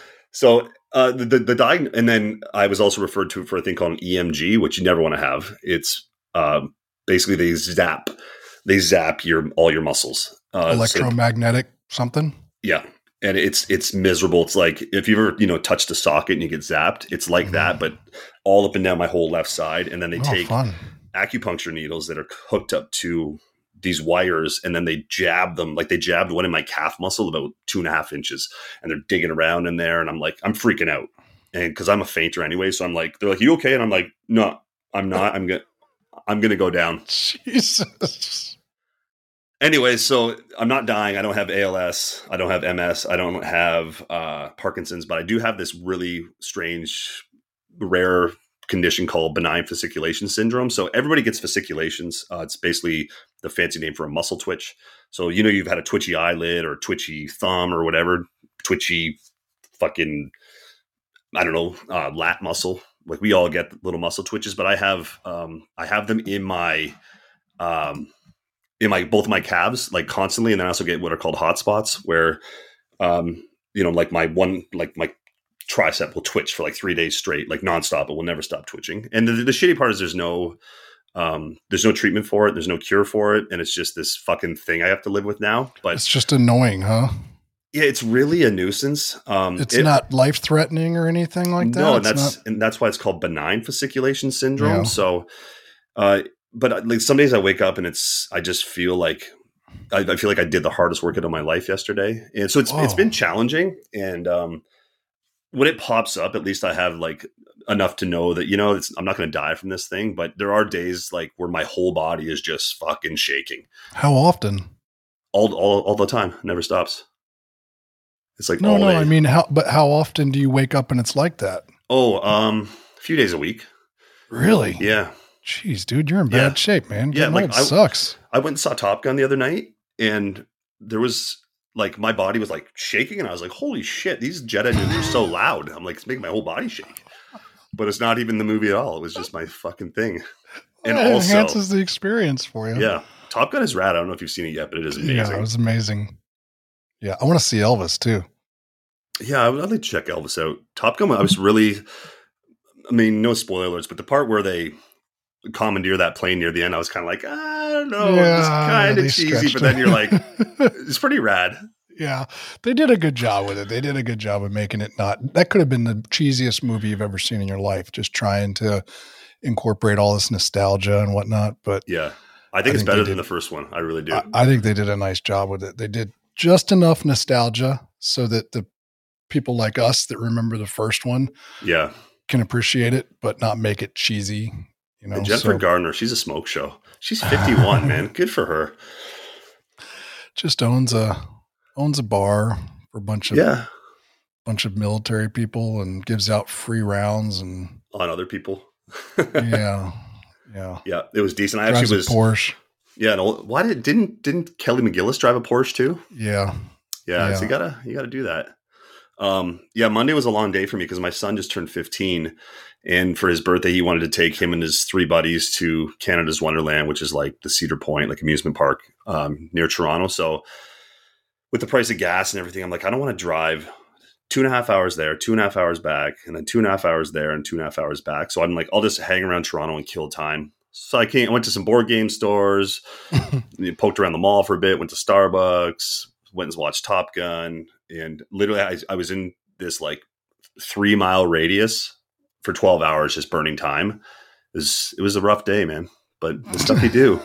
So uh, the, the, the diag- and then I was also referred to for a thing called an E M G, which you never want to have. It's um, basically they zap, they zap your, all your muscles. Uh, so- Electromagnetic something. yeah. And it's it's miserable. It's like if you ever, you know, touched a socket and you get zapped, it's like that, but all up and down my whole left side. And then they Oh, take fun. acupuncture needles that are hooked up to these wires, and then they jab them. Like they jabbed one in my calf muscle about two and a half inches, and they're digging around in there. And I'm like, I'm freaking out. And because I'm a fainter anyway. So I'm like, they're like, "You okay?" And I'm like, "No, I'm not. I'm going to I'm going to go down." Jesus. Anyway, so I'm not dying. I don't have A L S. I don't have M S. I don't have uh, Parkinson's, but I do have this really strange, rare condition called benign fasciculation syndrome. So everybody gets fasciculations. Uh, it's basically the fancy name for a muscle twitch. So, you know, you've had a twitchy eyelid or twitchy thumb or whatever, twitchy fucking, I don't know, uh, lat muscle. Like we all get little muscle twitches, but I have, um, I have them in my, um, in my both my calves like constantly, and then I also get what are called hot spots where um you know like my one like my tricep will twitch for like three days straight, like nonstop. It will never stop twitching. And the, the shitty part is there's no um there's no treatment for it, there's no cure for it, and it's just this fucking thing I have to live with now. But It's just annoying, huh? yeah, it's really a nuisance. Um It's it- not life threatening or anything like that. No, and It's that's not- and that's why it's called benign fasciculation syndrome. Yeah. So, uh, but like some days I wake up and it's I just feel like I, I feel like I did the hardest workout of my life yesterday, and so it's it's Whoa. been challenging. And um, when it pops up, at least I have like enough to know that you know it's, I'm not going to die from this thing. But there are days like where my whole body is just fucking shaking How often? all all all the time, never stops. It's like No, all no. day. I mean, how? But how often do you wake up and it's like that? oh, um, a few days a week. Really? Yeah. Jeez, dude, you're in bad Yeah. shape, man. Yeah, Getting like, old I- sucks. I went and saw Top Gun the other night, and there was like my body was like shaking, and I was like, "Holy shit, these jet engines are so loud!" I'm like, it's making my whole body shake. but it's not even the movie at all. It was just my fucking thing. And it also enhances the experience for you. Yeah. Top Gun is rad. I don't know if you've seen it yet, but it is amazing. Yeah, it was amazing. Yeah. I want to see Elvis too. Yeah, I would I'd like to check Elvis out. Top Gun, I was really, I mean, no spoiler alerts, but the part where they commandeer that plane near the end, I was kind of like, I don't know, Yeah, it's kind they of cheesy, stretched but then it. you're like, it's pretty rad. Yeah, they did a good job with it. They did a good job of making it not, that could have been the cheesiest movie you've ever seen in your life, just trying to incorporate all this nostalgia and whatnot. But Yeah, I think I it's think better they than did- the first one. I really do. I, I think they did a nice job with it. They did just enough nostalgia so that the people like us that remember the first one Yeah. can appreciate it, but not make it cheesy. You know, And Jennifer so Gardner, she's a smoke show. She's fifty-one, man. Good for her. just owns a owns a bar for a bunch of Yeah. bunch of military people and gives out free rounds and On other people. yeah, yeah. Yeah, it was decent. I Drives actually was. a Porsche. Yeah. And all- why did didn't didn't Kelly McGillis drive a Porsche too? Yeah, Yeah, Yeah. so you gotta you gotta do that. Um, yeah, Monday was a long day for me because my son just turned fifteen, and for his birthday, he wanted to take him and his three buddies to Canada's Wonderland, which is like the Cedar Point, like amusement park um, near Toronto. So, with the price of gas and everything, I'm like, I don't want to drive two and a half hours there, two and a half hours back, and then two and a half hours there, and two and a half hours back. So I'm like, I'll just hang around Toronto and kill time. So I came, I went to some board game stores, poked around the mall for a bit, went to Starbucks, went and watched Top Gun, and literally I, I was in this like three mile radius for twelve hours, just burning time. It was, it was a rough day, man, but the stuff you do.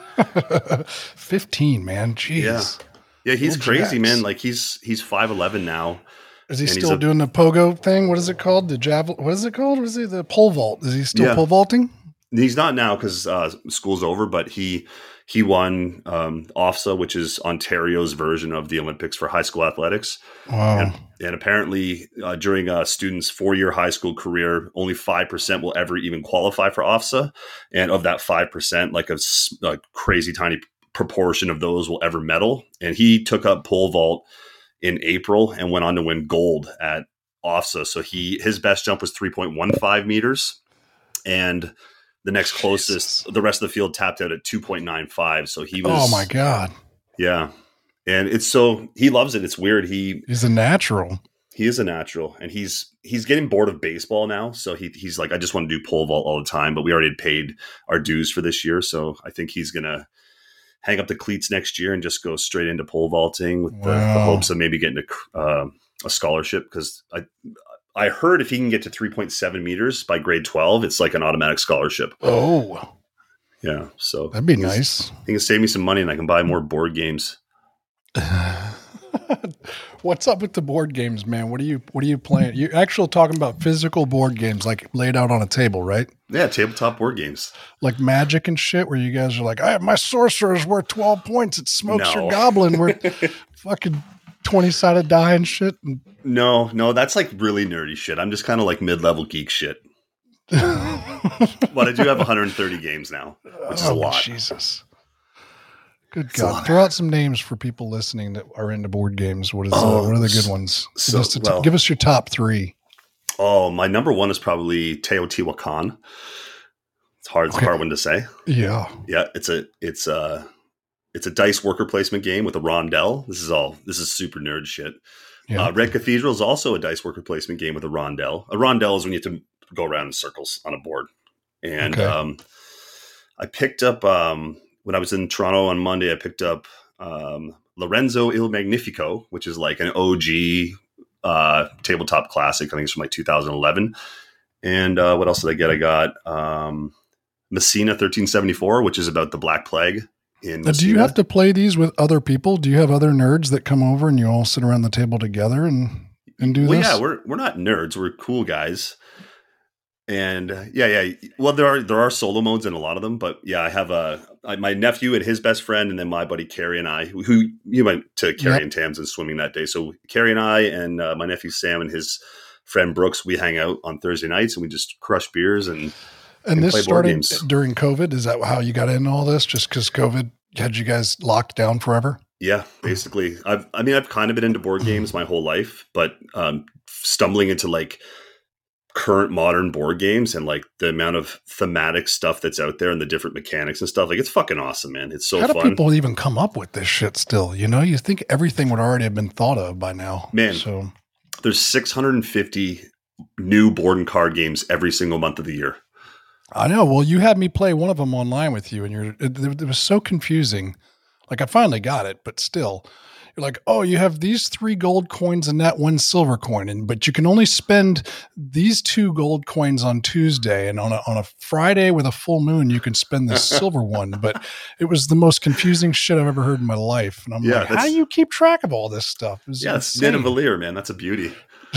fifteen, man. Jeez. Yeah. Yeah. He's Little crazy, jacks. man. Like he's, he's five eleven now. Is he And he's still a- doing the pogo thing? What is it called? The javelin? What is it called? What is it? The pole vault? Is he still Yeah. pole vaulting? He's not now because uh, school's over, but he he won um, OFSA, which is Ontario's version of the Olympics for high school athletics. Wow. And, and apparently, uh, during a student's four-year high school career, only five percent will ever even qualify for OFSA. And of that five percent, like a, s- a crazy tiny proportion of those will ever medal. And he took up pole vault in April and went on to win gold at OFSA. So he his best jump was three point one five meters. And the next closest, Jesus. the rest of the field tapped out at two point nine five. So he was, Oh my God. yeah. And it's so, he loves it. It's weird. He, He's a natural. he is a natural, and he's, he's getting bored of baseball now. So he, he's like, I just want to do pole vault all the time, but we already had paid our dues for this year. So I think he's going to hang up the cleats next year and just go straight into pole vaulting with the, the Wow. hopes of maybe getting a, uh, a scholarship. Cause I, I heard if he can get to three point seven meters by grade twelve, it's like an automatic scholarship. Oh, Yeah. So that'd be he's- nice. He can save me some money and I can buy more board games. What's up with the board games, man? What are you what are you playing? You're actually talking about physical board games, like laid out on a table, right? Yeah. Tabletop board games. Like Magic and shit, where you guys are like, I my sorcerer is worth twelve points. It smokes No. your goblin. We're fucking twenty sided die and shit. And No, no, that's like really nerdy shit. I'm just kind of like mid-level geek shit. But I do have one hundred thirty games now, which is a Oh, lot. Jesus. Good It's a God. lot. Throw out some names for people listening that are into board games. What is Oh, uh, what are the s- good ones? Give, so- us the t- well- give us your top three. Oh, my number one is probably Teotihuacan. It's hard. It's Okay. a hard one to say. Yeah. Yeah, it's a it's a it's a dice worker placement game with a rondelle. This is all. This is super nerd shit. Yeah. Uh, Red Cathedral is also a dice worker placement game with a rondelle. A rondelle is when you have to go around in circles on a board. And Okay. um, I picked up um, when I was in Toronto on Monday. I picked up um, Lorenzo Il Magnifico, which is like an O G uh, tabletop classic. I think it's from like two thousand eleven. And uh, what else did I get? I got um, Messina thirteen seventy-four, which is about the Black Plague in Now, do you Messina. have to play these with other people? Do you have other nerds that come over and you all sit around the table together and, and do Well, this? yeah, we're we're not nerds. We're cool guys. And uh, yeah, yeah. Well, there are there are solo modes in a lot of them, but yeah, I have a I, my nephew and his best friend, and then my buddy Carrie and I, who, who you went to Carrie Yep. and Tamsin swimming that day. So Carrie and I and uh, my nephew Sam and his friend Brooks, we hang out on Thursday nights and we just crush beers and and and this play board started games. during COVID. Is that how you got into all this? Just because COVID had you guys locked down forever? yeah, basically. I've I mean I've kind of been into board games my whole life, but um, stumbling into like current modern board games and like the amount of thematic stuff that's out there and the different mechanics and stuff. Like it's fucking awesome, man. It's so How do fun. people even come up with this shit still? You know, you think everything would already have been thought of by now. Man, so there's six hundred fifty new board and card games every single month of the year. I know. Well, you had me play one of them online with you, and you're it, it was so confusing. Like I finally got it, but still, you're like, oh, you have these three gold coins and that one silver coin, and but you can only spend these two gold coins on Tuesday, and on a on a Friday with a full moon, you can spend the silver one. But it was the most confusing shit I've ever heard in my life, and I'm yeah, like, how do you keep track of all this stuff? It yeah, it's Nidavellir, man. That's a beauty.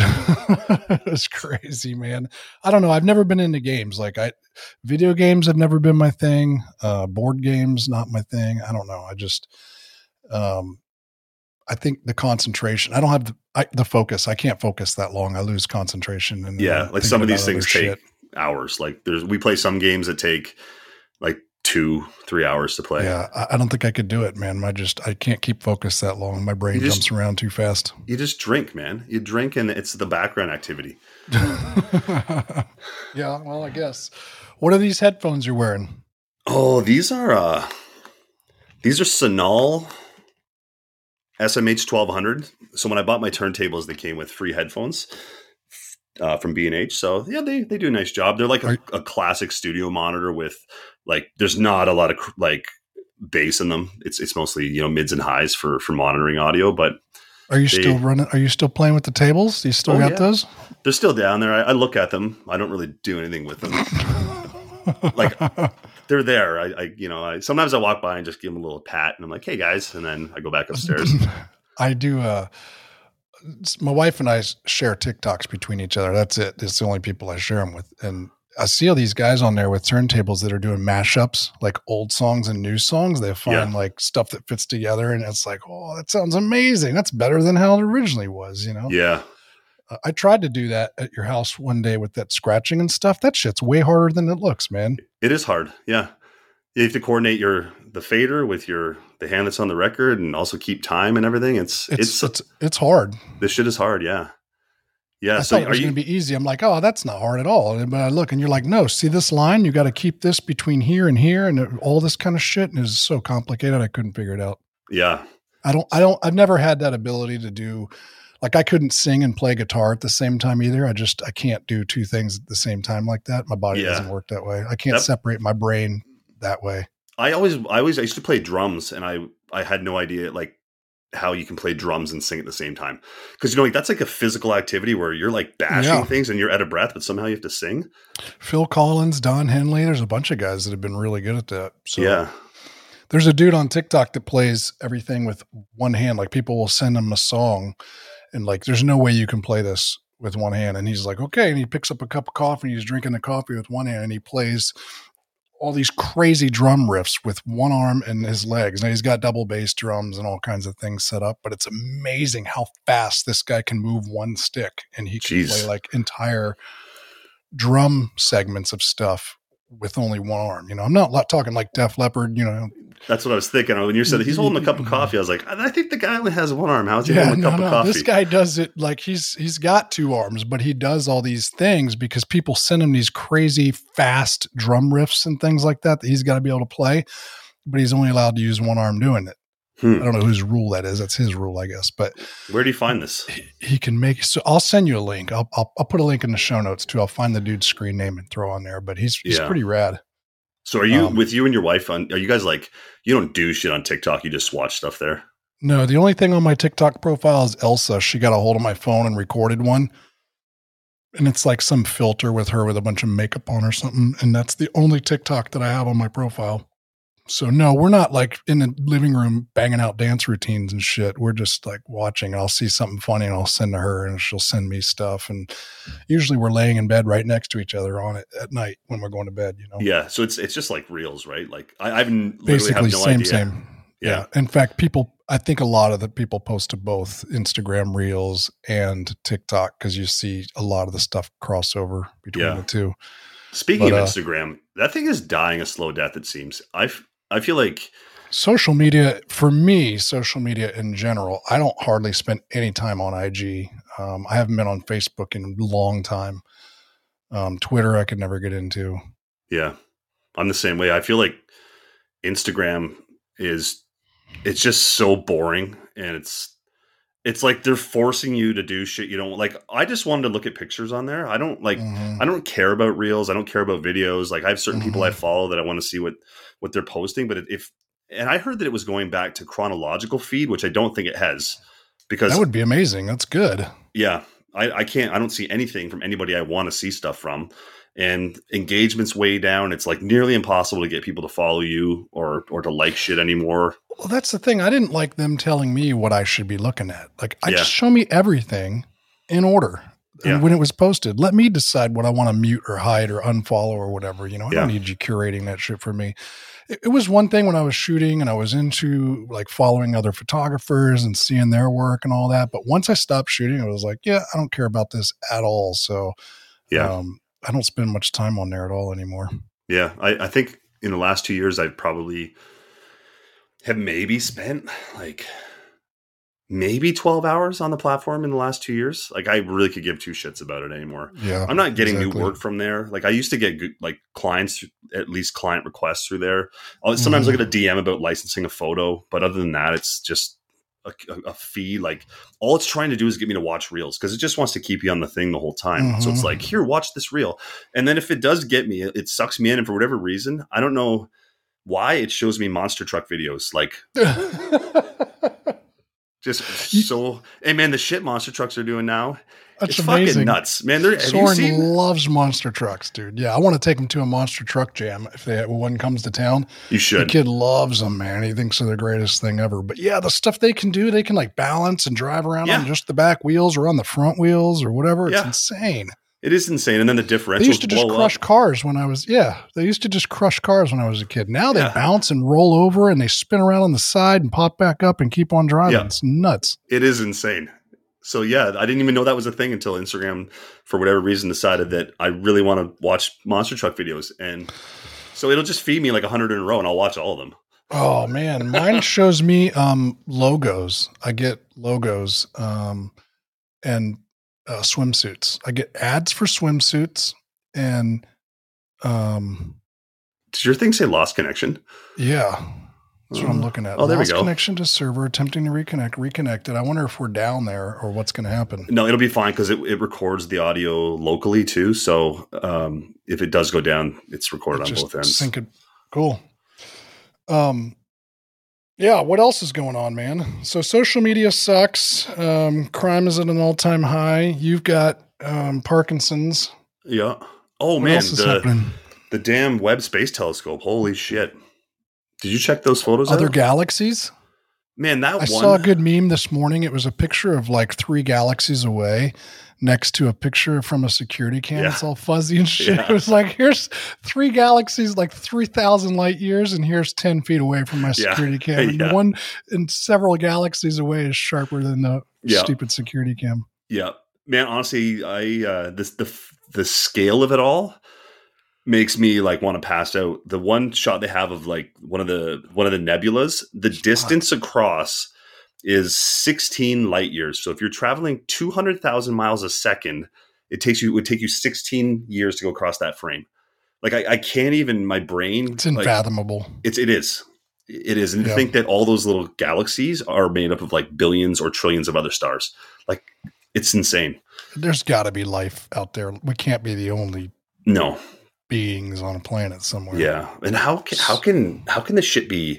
It was crazy, man. I don't know. I've never been into games. Like I, video games have never been my thing. Uh, board games, not my thing. I don't know. I just, um, I think the concentration, I don't have the, I, the focus. I can't focus that long. I lose concentration. And yeah. uh, Like some of these things take shit. hours. Like there's, we play some games that take like two, three hours to play. Yeah. I, I don't think I could do it, man. I just, I can't keep focused that long. My brain just, jumps around too fast. You just drink, man. You drink and it's the background activity. Yeah. Well, I guess. What are these headphones you're wearing? Oh, these are, uh, these are Sonal S M H twelve hundred. So when I bought my turntables, they came with free headphones uh, from B and H. So yeah, they, they do a nice job. They're like a, a classic studio monitor with like, there's not a lot of like bass in them. It's, it's mostly, you know, mids and highs for, for monitoring audio, but are you they, still running? Are you still playing with the tables? You still oh, got yeah. those? They're still down there. I, I look at them. I don't really do anything with them. Like they're there. I, I you know, I, sometimes I walk by and just give them a little pat and I'm like, hey guys. And then I go back upstairs. I do. Uh, my wife and I share TikToks between each other. That's it. It's the only people I share them with. And I see all these guys on there with turntables that are doing mashups, like old songs and new songs. They find Yeah. like stuff that fits together. And it's like, oh, that sounds amazing. That's better than how it originally was, you know? Yeah. Uh, I tried to do that at your house one day with that scratching and stuff. That shit's way harder than it looks, man. It is hard. Yeah. You have to coordinate your, the fader with your, the hand that's on the record and also keep time and everything. It's, It's, it's, it's, it's hard. this shit is hard. Yeah. Yeah. I So thought it was are you, going to be easy. I'm like, oh, that's not hard at all. But I look and you're like, no, see this line? You got to keep this between here and here and all this kind of shit. And it was so complicated. I couldn't figure it out. yeah. I don't, I don't, I've never had that ability to do, like I couldn't sing and play guitar at the same time either. I just, I can't do two things at the same time like that. My body Yeah. doesn't work that way. I can't That- separate my brain that way. I always, I always, I used to play drums and I, I had no idea like how you can play drums and sing at the same time. Cause you know, like that's like a physical activity where you're like bashing Yeah. things and you're out of breath, but somehow you have to sing. Phil Collins, Don Henley, there's a bunch of guys that have been really good at that. So Yeah. there's a dude on TikTok that plays everything with one hand. Like people will send him a song and like, there's no way you can play this with one hand. And he's like, okay. And he picks up a cup of coffee and he's drinking the coffee with one hand and he plays all these crazy drum riffs with one arm and his legs. Now he's got double bass drums and all kinds of things set up, but it's amazing how fast this guy can move one stick and he can Jeez. play like entire drum segments of stuff with only one arm. You know, I'm not like, talking like Def Leppard, you know. That's what I was thinking. When you said he's holding a cup of coffee, I was like, I think the guy only has one arm. How's he Yeah, holding a no, cup no. of coffee? This guy does it like he's he's got two arms, but he does all these things because people send him these crazy fast drum riffs and things like that that he's got to be able to play, but he's only allowed to use one arm doing it. Hmm. I don't know whose rule that is. That's his rule, I guess. But Where do you find this? he, he can make. So I'll send you a link. I'll, I'll I'll put a link in the show notes too. I'll find the dude's screen name and throw on there. But he's he's Yeah. pretty rad. So are you Um, with you and your wife on? Are you guys like you don't do shit on TikTok? You just watch stuff there. No, the only thing on my TikTok profile is Elsa. She got a hold of my phone and recorded one. And it's like some filter with her with a bunch of makeup on or something. And that's the only TikTok that I have on my profile. So no, we're not like in the living room banging out dance routines and shit. We're just like watching. I'll see something funny and I'll send to her and she'll send me stuff. And usually we're laying in bed right next to each other on it at night when we're going to bed, you know? Yeah. So it's it's just like reels, right? Like I, I've literally Basically have no same, idea. same. Yeah. Yeah. In fact, people, I think a lot of the people post to both Instagram Reels and TikTok because you see a lot of the stuff crossover between Yeah. the two. Speaking But, of uh, Instagram, that thing is dying a slow death. It seems. I I feel like Social media, for me, social media in general, I don't hardly spend any time on I G. Um, I haven't been on Facebook in a long time. Um, Twitter, I could never get into. Yeah. I'm the same way. I feel like Instagram is, it's just so boring, and it's, it's like they're forcing you to do shit you don't like. I just wanted to look at pictures on there. I don't like, Mm-hmm. I don't care about reels. I don't care about videos. Like I have certain Mm-hmm. people I follow that I want to see what, what they're posting. But if, and I heard that it was going back to chronological feed, which I don't think it has, because that would be amazing. That's good. Yeah. I, I can't, I don't see anything from anybody I want to see stuff from, and engagement's way down. It's like nearly impossible to get people to follow you or, or to like shit anymore. Well, that's the thing. I didn't like them telling me what I should be looking at. Like, I Yeah. just show me everything in order. And Yeah. when it was posted, let me decide what I want to mute or hide or unfollow or whatever. You know, I Yeah. don't need you curating that shit for me. It, it was one thing when I was shooting and I was into like following other photographers and seeing their work and all that. But once I stopped shooting, I was like, yeah, I don't care about this at all. So Yeah. um, I don't spend much time on there at all anymore. Yeah. I, I think in the last two years, I've probably have maybe spent like maybe twelve hours on the platform in the last two years. Like I really could give two shits about it anymore. Yeah. I'm not getting exactly. new work from there. Like I used to get good, like clients, at least client requests through there. I'll, sometimes Mhm. I get a D M about licensing a photo, but other than that, it's just a, a, a feed. Like all it's trying to do is get me to watch reels, because it just wants to keep you on the thing the whole time. So it's Mhm. like, here, watch this reel. And then if it does get me, it, it sucks me in. And for whatever reason, I don't know why, it shows me monster truck videos. Like just so, hey man, the shit monster trucks are doing now. That's It's amazing. fucking nuts, man. They're, have you Soren seen? loves monster trucks, dude. Yeah, I want to take him to a monster truck jam if they, when one comes to town. You The should. kid loves them, man. He thinks they're the greatest thing ever. But yeah, the stuff they can do, they can like balance and drive around Yeah. on just the back wheels or on the front wheels or whatever. It's Yeah. insane. It is insane. And then the differentials They used to just blow crush up. cars when I was, yeah, they used to just crush cars when I was a kid. Now they Yeah. bounce and roll over and they spin around on the side and pop back up and keep on driving. Yeah. It's nuts. It is insane. So yeah, I didn't even know that was a thing until Instagram, for whatever reason, decided that I really want to watch monster truck videos. And so it'll just feed me like a hundred in a row and I'll watch all of them. Oh man, mine shows me um, logos. I get logos um, and uh, swimsuits. I get ads for swimsuits, and um, Does your thing say lost connection? yeah, that's what I'm looking at. Oh, there we Lost go. connection to server, attempting to reconnect, reconnected. I wonder if we're down there or what's going to happen. No, it'll be fine because it, it records the audio locally too. So um, if it does go down, it's recorded on Just both ends. sync it. Cool. Um, yeah. What else is going on, man? So social media sucks. Um, crime is at an all-time high. You've got um, Parkinson's. Yeah. Oh What man, else is the happening? the damn Webb Space Telescope. Holy shit! Did you check those photos Other out? galaxies? Man, that I one. saw a good meme this morning. It was a picture of like three galaxies away next to a picture from a security cam. Yeah. It's all fuzzy and shit. Yeah. It was like, here's three galaxies, like three thousand light years, and here's ten feet away from my Yeah. security cam. And Yeah. the one in several galaxies away is sharper than the Yeah. stupid security cam. Yeah, man. Honestly, I uh, this the the scale of it all makes me like want to pass out. The one shot they have of like one of the one of the nebulas, the distance across is sixteen light years. So if you're traveling two hundred thousand miles a second, it takes you it would take you sixteen years to go across that frame. Like I, I can't even. My brain. It's like, unfathomable. It's it is. It is. And to Yeah. think that all those little galaxies are made up of like billions or trillions of other stars. Like it's insane. There's got to be life out there. We can't be the only No. beings on a planet somewhere. Yeah. And how can how can how can this shit be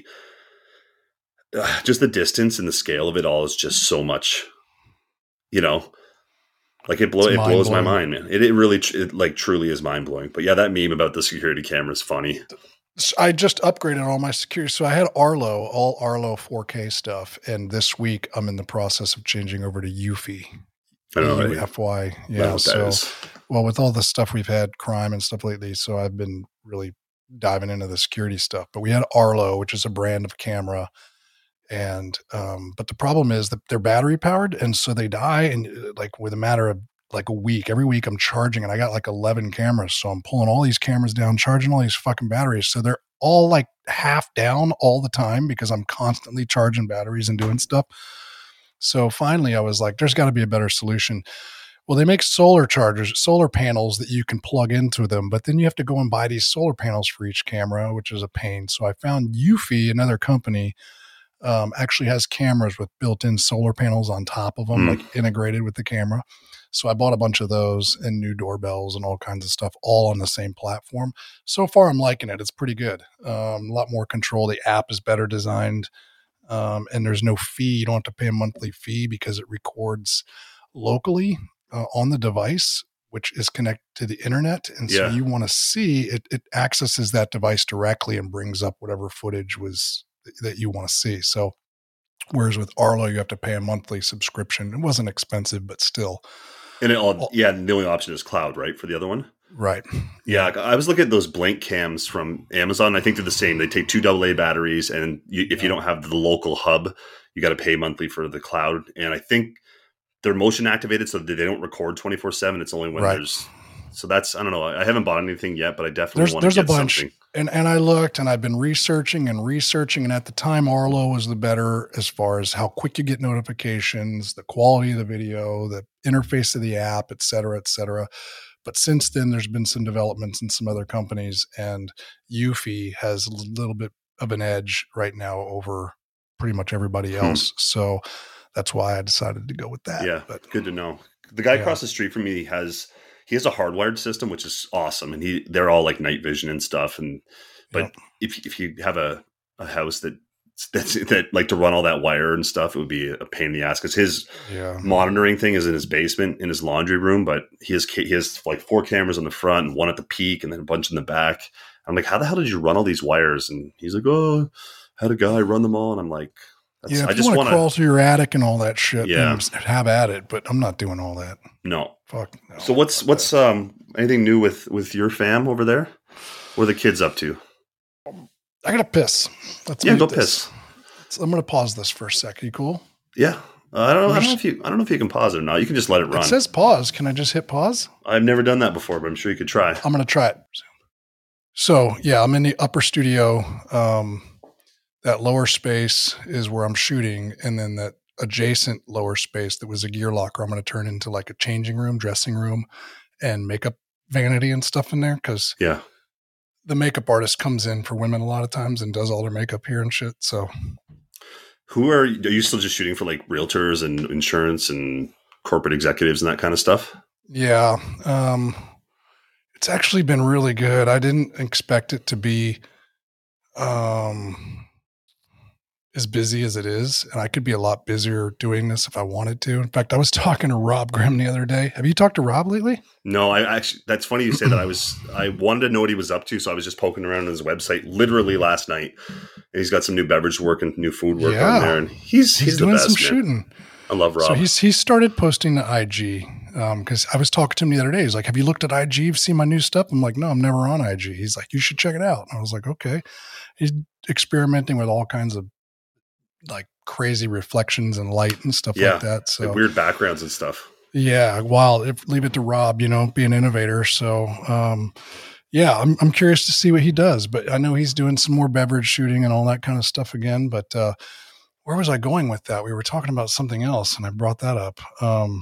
uh, just the distance and the scale of it all is just so much, you know, like it blow, It's it blows my mind-blowing. mind, man. It, it really, tr- it like truly is mind blowing. But yeah, that meme about the security camera is funny. So I just upgraded all my security. So I had Arlo, all Arlo four K stuff. And this week I'm in the process of changing over to Eufy. I don't know. E U I F Y. don't know Yeah. what that So, is. well, with all the stuff we've had, crime and stuff lately, so I've been really diving into the security stuff. But we had Arlo, which is a brand of camera. And, um, but the problem is that they're battery powered. And so they die. And uh, like with a matter of like a week, every week I'm charging and I got like eleven cameras. So I'm pulling all these cameras down, charging all these fucking batteries. So they're all like half down all the time because I'm constantly charging batteries and doing stuff. So finally I was like, there's got to be a better solution. Well, they make solar chargers, solar panels that you can plug into them, but then you have to go and buy these solar panels for each camera, which is a pain. So I found Eufy, another company, um, actually has cameras with built-in solar panels on top of them, Hmm. like integrated with the camera. So I bought a bunch of those and new doorbells and all kinds of stuff, all on the same platform. So far, I'm liking it. It's pretty good. Um, a lot more control. The app is better designed, um, and there's no fee. You don't have to pay a monthly fee because it records locally uh, on the device, which is connected to the internet. And so Yeah. you want to see it, it accesses that device directly and brings up whatever footage was that you want to see. So whereas with Arlo, you have to pay a monthly subscription. It wasn't expensive, but still. And it all, Oh. yeah, the only option is cloud, right? For the other one? Right. Yeah, I was looking at those blank cams from Amazon. I think they're the same. They take two double A batteries, and you, if you don't have the local hub, you got to pay monthly for the cloud. And I think they're motion activated, so they don't record twenty-four seven. It's only when Right. there's... So that's, I don't know. I haven't bought anything yet, but I definitely There's want there's to a get bunch, something. and and I looked, and I've been researching and researching, and at the time, Arlo was the better as far as how quick you get notifications, the quality of the video, the interface of the app, et cetera, et cetera. But since then, there's been some developments in some other companies, and Eufy has a little bit of an edge right now over pretty much everybody Hmm. else. So that's why I decided to go with that. Yeah, But good to know. The guy Yeah. across the street from me has he has a hardwired system, which is awesome, and he they're all like night vision and stuff. And but Yep. if if you have a, a house that that's that like to run all that wire and stuff, it would be a pain in the ass because his yeah, monitoring thing is in his basement in his laundry room, but he has ca- he has like four cameras on the front and one at the peak and then a bunch in the back. I'm like, how the hell did you run all these wires? And he's like, oh, had a guy run them all, and I'm like, that's, yeah. If I you just want want to crawl through your attic and all that shit, Yeah. then have at it. But I'm not doing all that. no. Fuck. No, So what's fuck what's that. um anything new with with your fam over there? What are the kids up to? I gotta piss. Let's Yeah, mute go this. piss. So I'm gonna pause this for a sec. You cool? Yeah, uh, I don't know. I don't know Just- if you I don't know if you can pause it or not. You can just let it run. It says pause. Can I just hit pause? I've never done that before, but I'm sure you could try. I'm gonna try it. So yeah, I'm in the upper studio. Um, that lower space is where I'm shooting, and then that adjacent lower space that was a gear locker, I'm gonna turn into like a changing room, dressing room, and makeup vanity and stuff in there because Yeah. the makeup artist comes in for women a lot of times and does all their makeup here and shit. So Who are you, are you still just shooting for like realtors and insurance and corporate executives and that kind of stuff? yeah, um, it's actually been really good. I didn't expect it to be um, as busy as it is, and I could be a lot busier doing this if I wanted to. In fact, I was talking to Rob Grimm the other day. Have you talked to Rob lately? No, I actually that's funny you say that. I was I wanted to know what he was up to, so I was just poking around on his website literally last night. And he's got some new beverage work and new food work Yeah. on there, and he's he's, He's, the doing best. some man. shooting. I love Rob. So he's he started posting to I G because I was talking to him the other day. He's like, "Have you looked at I G? You've seen my new stuff?" I'm like, "No, I'm never on I G." He's like, "You should check it out." And I was like, "Okay." He's experimenting with all kinds of like crazy reflections and light and stuff Yeah. like that. So Like weird backgrounds and stuff. yeah, well, if, leave it to Rob, you know, be an innovator. So um, yeah, I'm I'm curious to see what he does. But I know he's doing some more beverage shooting and all that kind of stuff again. But uh, where was I going with that? We were talking about something else, and I brought that up. Um,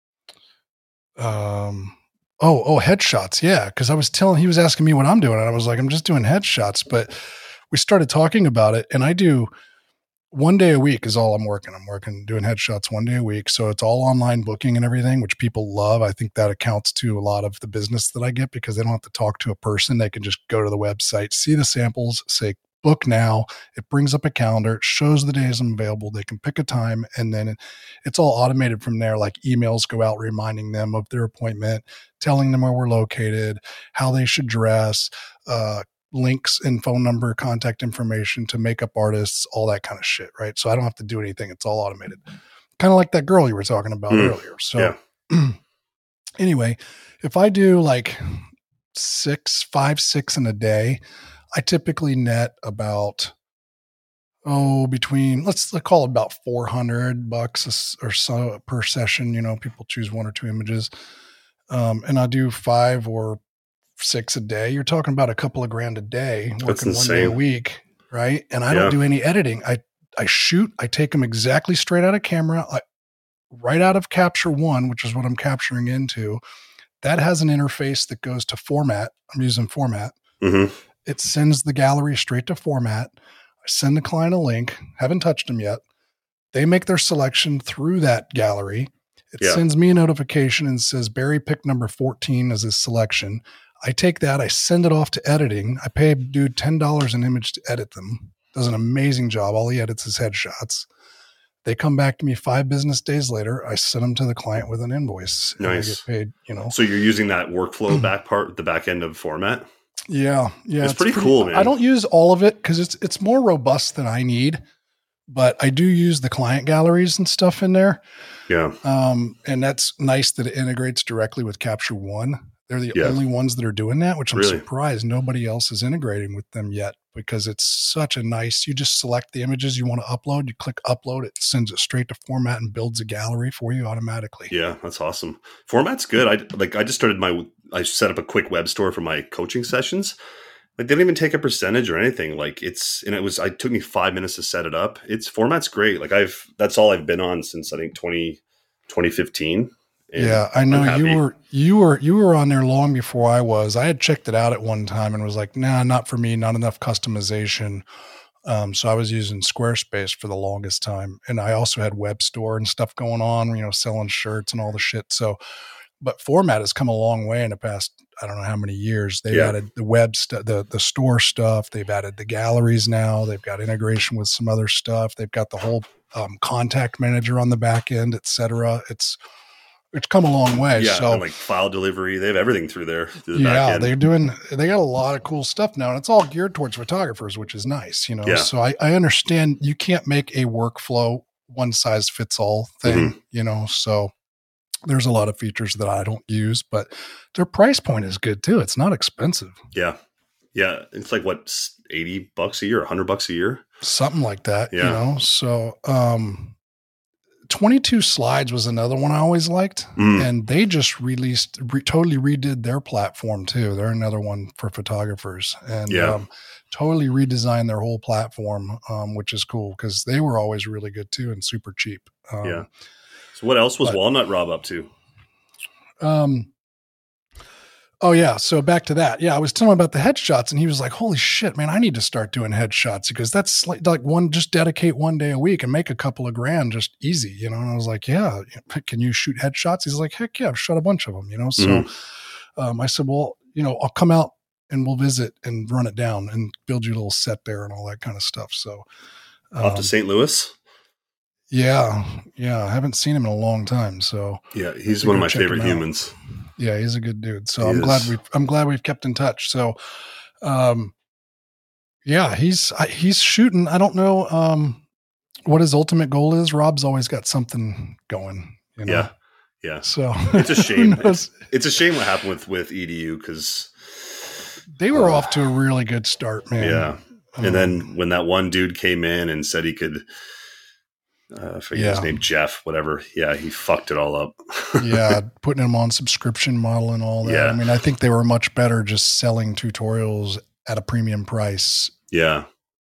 um, oh, oh, headshots. Yeah, because I was telling, he was asking me what I'm doing, and I was like, I'm just doing headshots. But we started talking about it, and I do one day a week is all I'm working. I'm working doing headshots one day a week, so it's all online booking and everything, which people love. I think that accounts to a lot of the business that I get because they don't have to talk to a person. They can just go to the website, see the samples, say book now. It brings up a calendar. It shows the days I'm available. They can pick a time, and then it, it's all automated from there. Like emails go out reminding them of their appointment, telling them where we're located, how they should dress, uh, links and phone number, contact information to makeup artists, all that kind of shit, right? So I don't have to do anything. It's all automated. Kind of like that girl you were talking about Mm. earlier. So anyway, if I do like six, five, six in a day, I typically net about, oh, between, let's, let's call it about four hundred bucks or so per session. You know, people choose one or two images. Um, and I do five or six a day. You're talking about a couple of grand a day, working one day a insane. week, right? And I Yeah. don't do any editing. I I shoot. I take them exactly straight out of camera. I right out of Capture One, which is what I'm capturing into, that has an interface that goes to Format. I'm using Format. Mm-hmm. It sends the gallery straight to Format. I send the client a link. Haven't touched them yet. They make their selection through that gallery. It Yeah. sends me a notification and says, Barry picked number fourteen as his selection. I take that. I send it off to editing. I pay a dude ten dollars an image to edit them. Does an amazing job. All he edits is headshots. They come back to me five business days later. I send them to the client with an invoice. Nice. And I get paid, you know. So you're using that workflow back part, the back end of Format? Yeah. Yeah. It's, it's pretty, pretty cool, man. I don't use all of it because it's it's more robust than I need, but I do use the client galleries and stuff in there. Yeah. Um, and that's nice that it integrates directly with Capture One. They're the yeah. only ones that are doing that, which I'm really? surprised nobody else is integrating with them yet, because it's such a nice, you just select the images you want to upload, you click upload, it sends it straight to Format and builds a gallery for you automatically. Yeah, that's awesome. Format's good. I like, I just started my, I set up a quick web store for my coaching sessions. Like, they don't even take a percentage or anything. Like, it's, and it was, it took me five minutes to set it up. It's Format's great. Like, I've, that's all I've been on since I think twenty, twenty fifteen. Yeah, I know you were you were you were on there long before I was. I had checked it out at one time and was like, nah, not for me, not enough customization. Um, so I was using Squarespace for the longest time. And I also had web store and stuff going on, you know, selling shirts and all the shit. So, but Format has come a long way in the past, I don't know how many years. They've yeah. added the web stuff, the, the store stuff. They've added the galleries now. They've got integration with some other stuff. They've got the whole um, contact manager on the back end, et cetera. It's, It's come a long way. Yeah, so and like file delivery, they have everything through there. Through the yeah, back end. they're doing. They got a lot of cool stuff now, and it's all geared towards photographers, which is nice. You know, yeah. so I, I understand you can't make a workflow one size fits all thing. Mm-hmm. You know, so there's a lot of features that I don't use, but their price point is good too. It's not expensive. Yeah, yeah, it's like what eighty bucks a year, a hundred bucks a year, something like that. Yeah. You know, so. um twenty-two Slides was another one I always liked, mm. and they just released, re- totally redid their platform too. They're another one for photographers, and yeah. um, totally redesigned their whole platform, um, which is cool because they were always really good too and super cheap. Um, yeah. So what else was but, Walnut Rob up to? Um. Oh yeah. So back to that. Yeah. I was telling him about the headshots and he was like, holy shit, man, I need to start doing headshots because that's like, like one, just dedicate one day a week and make a couple of grand, just easy, you know? And I was like, yeah, can you shoot headshots? He's like, heck yeah, I've shot a bunch of them, you know? So mm-hmm. um, I said, well, you know, I'll come out and we'll visit and run it down and build you a little set there and all that kind of stuff. So um, off to Saint Louis. Yeah. Yeah. I haven't seen him in a long time. So yeah, he's one of my favorite humans. Yeah, he's a good dude. So he I'm is. glad we I'm glad we've kept in touch. So, um, yeah, he's he's shooting. I don't know um, what his ultimate goal is. Rob's always got something going. You know? Yeah, yeah. So it's a shame. it's, it's a shame what happened with with E D U because they were uh, off to a really good start, man. Yeah, and um, then when that one dude came in and said he could. Uh, I forget yeah. his name, Jeff, whatever. Yeah, he fucked it all up. yeah, putting him on subscription model and all that. Yeah. I mean, I think they were much better just selling tutorials at a premium price. Yeah.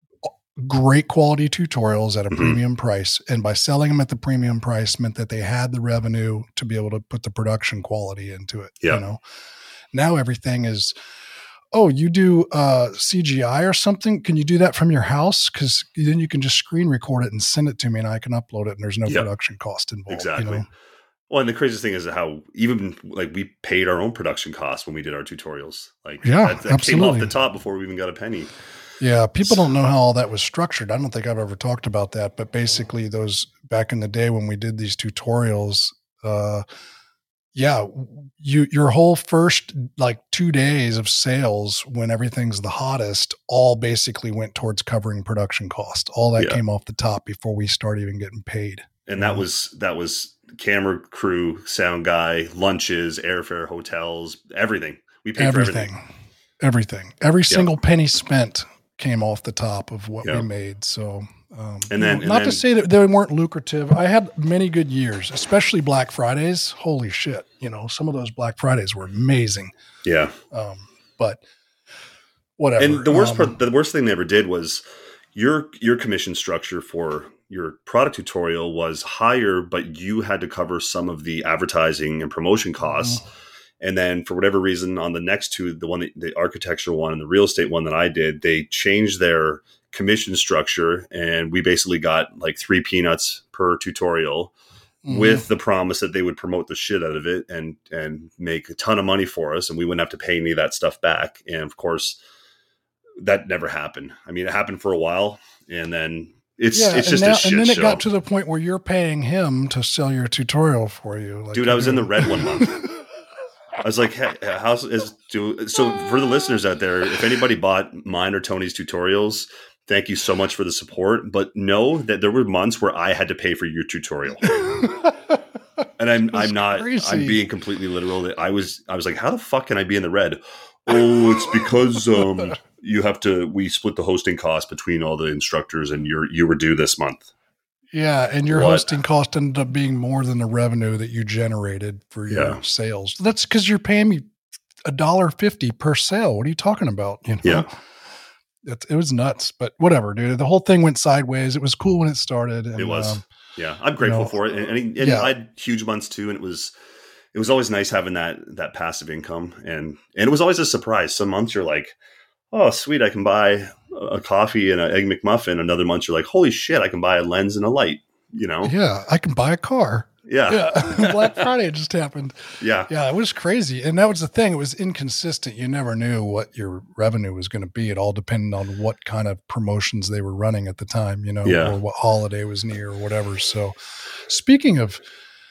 Great quality tutorials at a mm-hmm. premium price. And by selling them at the premium price meant that they had the revenue to be able to put the production quality into it. Yeah. You know, now everything is, oh, you do uh, C G I or something? Can you do that from your house? Because then you can just screen record it and send it to me and I can upload it and there's no yep. production cost involved. Exactly. You know? Well, and the craziest thing is how even like we paid our own production costs when we did our tutorials. Like yeah, that, that absolutely. came off the top before we even got a penny. Yeah, people don't know how all that was structured. I don't think I've ever talked about that, but basically those back in the day when we did these tutorials, uh, yeah, you your whole first like two days of sales when everything's the hottest, all basically went towards covering production cost. All that yeah. came off the top before we started even getting paid. And that know? was that was camera crew, sound guy, lunches, airfare, hotels, everything. We paid everything, for everything. Everything. Every yep. single penny spent came off the top of what yep. we made. So, um, and then, know, and not then, to say that they weren't lucrative. I had many good years, especially Black Fridays. Holy shit. You know, some of those Black Fridays were amazing. Yeah. Um, but whatever. And the worst um, part, the worst thing they ever did was your, your commission structure for your product tutorial was higher, but you had to cover some of the advertising and promotion costs. Mm-hmm. And then for whatever reason on the next two, the one, that, the architecture one and the real estate one that I did, they changed their commission structure. And we basically got like three peanuts per tutorial mm-hmm. with the promise that they would promote the shit out of it and, and make a ton of money for us. And we wouldn't have to pay any of that stuff back. And of course, that never happened. I mean, it happened for a while and then it's, yeah, it's just now, a shit And then it show. got to the point where you're paying him to sell your tutorial for you. Like, dude, I was in the red one month. I was like, hey, how is do so for the listeners out there, if anybody bought mine or Tony's tutorials, thank you so much for the support. But know that there were months where I had to pay for your tutorial. And I'm I'm not crazy. I'm being completely literal. That I was I was like, how the fuck can I be in the red? Oh, it's because um you have to we split the hosting cost between all the instructors and you're you were due this month. Yeah, and your what? hosting cost ended up being more than the revenue that you generated for your yeah. sales. That's because you're paying me a dollar fifty per sale. What are you talking about? You know? Yeah, it, it was nuts, but whatever, dude. The whole thing went sideways. It was cool when it started. And, it was. Um, yeah, I'm grateful you know, for it, and, and, and yeah. I had huge months too, and it was it was always nice having that that passive income, and and it was always a surprise. Some months you're like, oh, sweet, I can buy a coffee and an egg McMuffin. Another month you're like, holy shit, I can buy a lens and a light, you know? Yeah, I can buy a car. Yeah. Yeah. Black Friday just happened. Yeah. Yeah, it was crazy. And that was the thing. It was inconsistent. You never knew what your revenue was going to be. It all depended on what kind of promotions they were running at the time, you know, yeah. or what holiday was near or whatever. So speaking of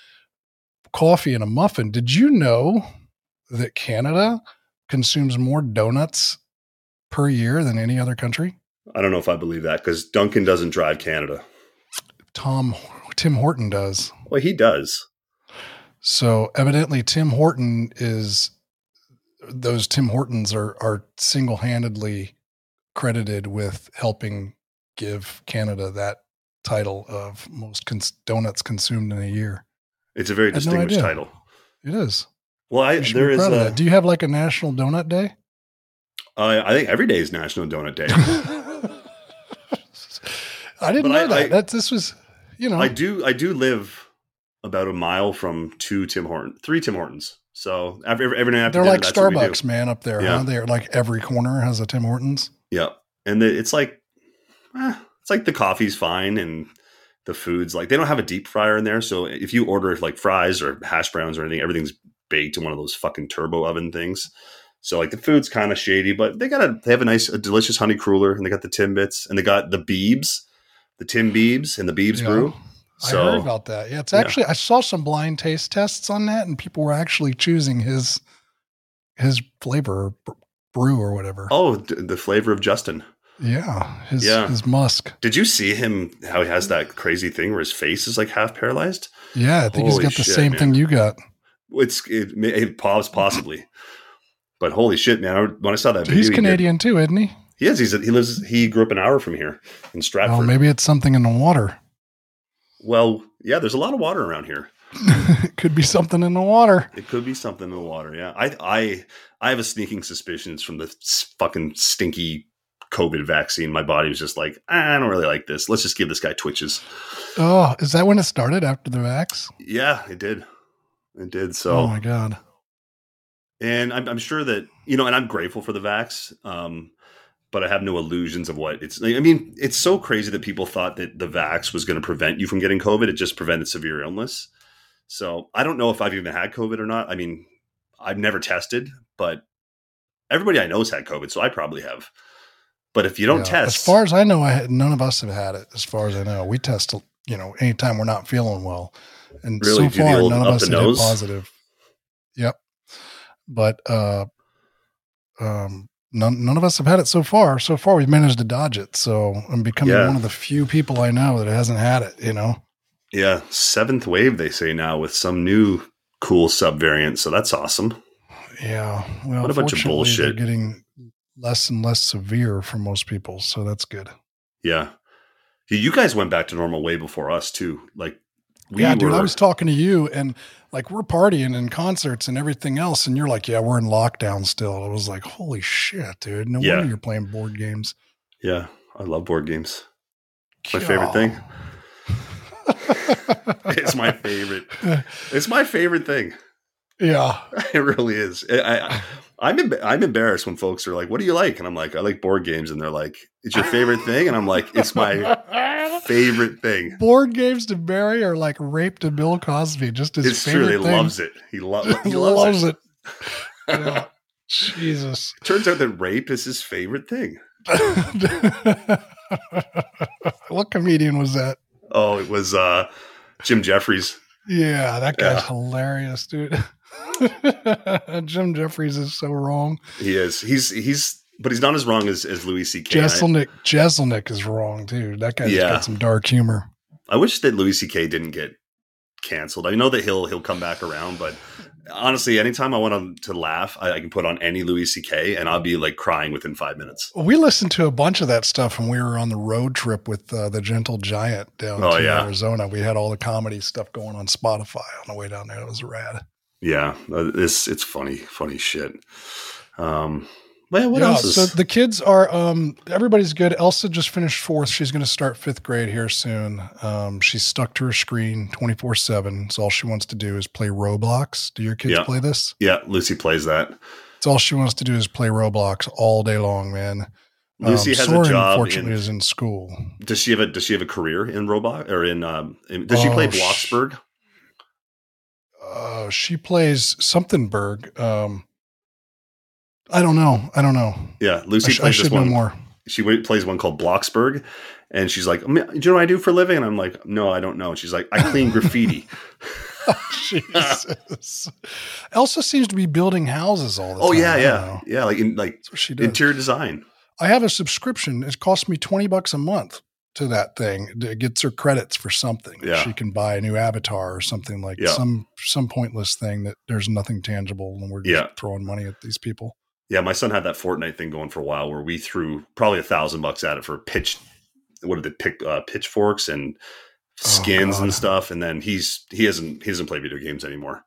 coffee and a muffin, did you know that Canada consumes more donuts per year than any other country? I don't know if I believe that because Duncan doesn't drive Canada. Tom, Tim Horton does. Well, he does. So evidently Tim Horton is, those Tim Hortons are, are single-handedly credited with helping give Canada that title of most cons- donuts consumed in a year. It's a very distinguished no title. It is. Well, I, there is a, do you have like a National Donut Day? Uh, I think every day is National Donut Day. I didn't but know I, that. I, That's this was, you know. I do. I do live about a mile from two Tim Hortons, three Tim Hortons. So every every night after they're dinner, like that's Starbucks, man, up there. Yeah. Huh? They're like every corner has a Tim Hortons. Yeah, and the, it's like, eh, it's like the coffee's fine and the food's like they don't have a deep fryer in there. So if you order like fries or hash browns or anything, everything's baked in one of those fucking turbo oven things. So like the food's kind of shady, but they got a they have a nice, a delicious honey cruller, and they got the Timbits, and they got the Beebs, the Tim Beebs, and the Beebs yeah, brew. So, I heard about that. Yeah, it's actually yeah. I saw some blind taste tests on that, and people were actually choosing his his flavor or brew or whatever. Oh, d- the flavor of Justin. Yeah, his yeah. his musk. Did you see him? How he has that crazy thing where his face is like half paralyzed? Yeah, I think Holy he's got the shit, same man. thing you got. It's it, it possibly. But holy shit, man! I, when I saw that video, he's Canadian he too, isn't he? He is. He's he lives. He grew up an hour from here in Stratford. Oh, maybe it's something in the water. Well, yeah, there's a lot of water around here. It could be something in the water. It could be something in the water. Yeah, I I I have a sneaking suspicion it's from the fucking stinky COVID vaccine. My body was just like, I don't really like this. Let's just give this guy twitches. Oh, is that when it started after the vax? Yeah, it did. It did. So. Oh my god. And I'm, I'm sure that, you know, and I'm grateful for the vax, um, but I have no illusions of what it's, I mean, it's so crazy that people thought that the vax was going to prevent you from getting COVID. It just prevented severe illness. So I don't know if I've even had COVID or not. I mean, I've never tested, but everybody I know has had COVID, so I probably have. But if you don't yeah, test. As far as I know, I had, none of us have had it, as far as I know. We test, you know, anytime we're not feeling well. And really? so far, none of us have hit positive. Yep. But uh, um, none none of us have had it so far. So far, we've managed to dodge it. So I'm becoming yeah. one of the few people I know that hasn't had it, you know? Yeah. Seventh wave, they say now, with some new cool subvariant. So that's awesome. Yeah. Well, what a bunch of bullshit. They're getting less and less severe for most people. So that's good. Yeah. You guys went back to normal way before us, too. Like, we yeah, were, dude, I was talking to you and like we're partying and concerts and everything else. And you're like, yeah, we're in lockdown still. I was like, holy shit, dude. No yeah. wonder you're playing board games. Yeah. I love board games. My favorite thing. It's my favorite. It's my favorite thing. Yeah, it really is. I, I, I'm em- I'm embarrassed when folks are like, "What do you like?" And I'm like, "I like board games," and they're like, "It's your favorite thing?" And I'm like, "It's my favorite thing." Board games to Barry are like rape to Bill Cosby. Just his it's favorite true. He thing. loves it. He, lo- he loves, loves it. it. Yeah. Jesus. Turns out that rape is his favorite thing. What comedian was that? Oh, it was uh, Jim Jeffries. Yeah, that guy's yeah. hilarious, dude. Jim Jeffries is so wrong. He is. He's he's, but he's not as wrong as, as Louis C K. Jeselnik Jeselnik is wrong too. That guy's yeah. got some dark humor. I wish that Louis C K didn't get canceled. I know that he'll he'll come back around, but honestly, anytime I want to laugh, I, I can put on any Louis C K and I'll be like crying within five minutes. We listened to a bunch of that stuff when we were on the road trip with uh, the Gentle Giant down oh, to yeah. Arizona. We had all the comedy stuff going on Spotify on the way down there. It was rad. Yeah, it's it's funny, funny shit. Um, well, what yeah, else? Is- so the kids are um, everybody's good. Elsa just finished fourth. She's going to start fifth grade here soon. Um, she's stuck to her screen twenty-four seven. So all she wants to do is play Roblox. Do your kids yeah. play this? Yeah, Lucy plays that. So all she wants to do is play Roblox all day long, man. Lucy um, has Soren, a job. Unfortunately, in, is in school. Does she have a Does she have a career in Roblox or in? Um, in does she oh, play Bloxburg? Sh- Uh, she plays somethingberg. Um, I don't know. I don't know. Yeah, Lucy I, sh- plays I should this one. know more. She w- plays one called Bloxburg, and she's like, "Do you know what I do for a living?" And I'm like, "No, I don't know." And she's like, "I clean graffiti." Oh, Jesus. Elsa seems to be building houses all the oh, time. Oh yeah, yeah, yeah. Like in like That's what she does. Interior design. I have a subscription. It costs me twenty bucks a month to that thing. It gets her credits for something. Yeah. She can buy a new avatar or something like yeah. some some pointless thing that there's nothing tangible and we're just yeah. throwing money at these people. Yeah, my son had that Fortnite thing going for a while where we threw probably a thousand bucks at it for pitch. What did they pick? Uh, pitchforks and skins oh, and stuff. And then he's he hasn't he doesn't play video games anymore.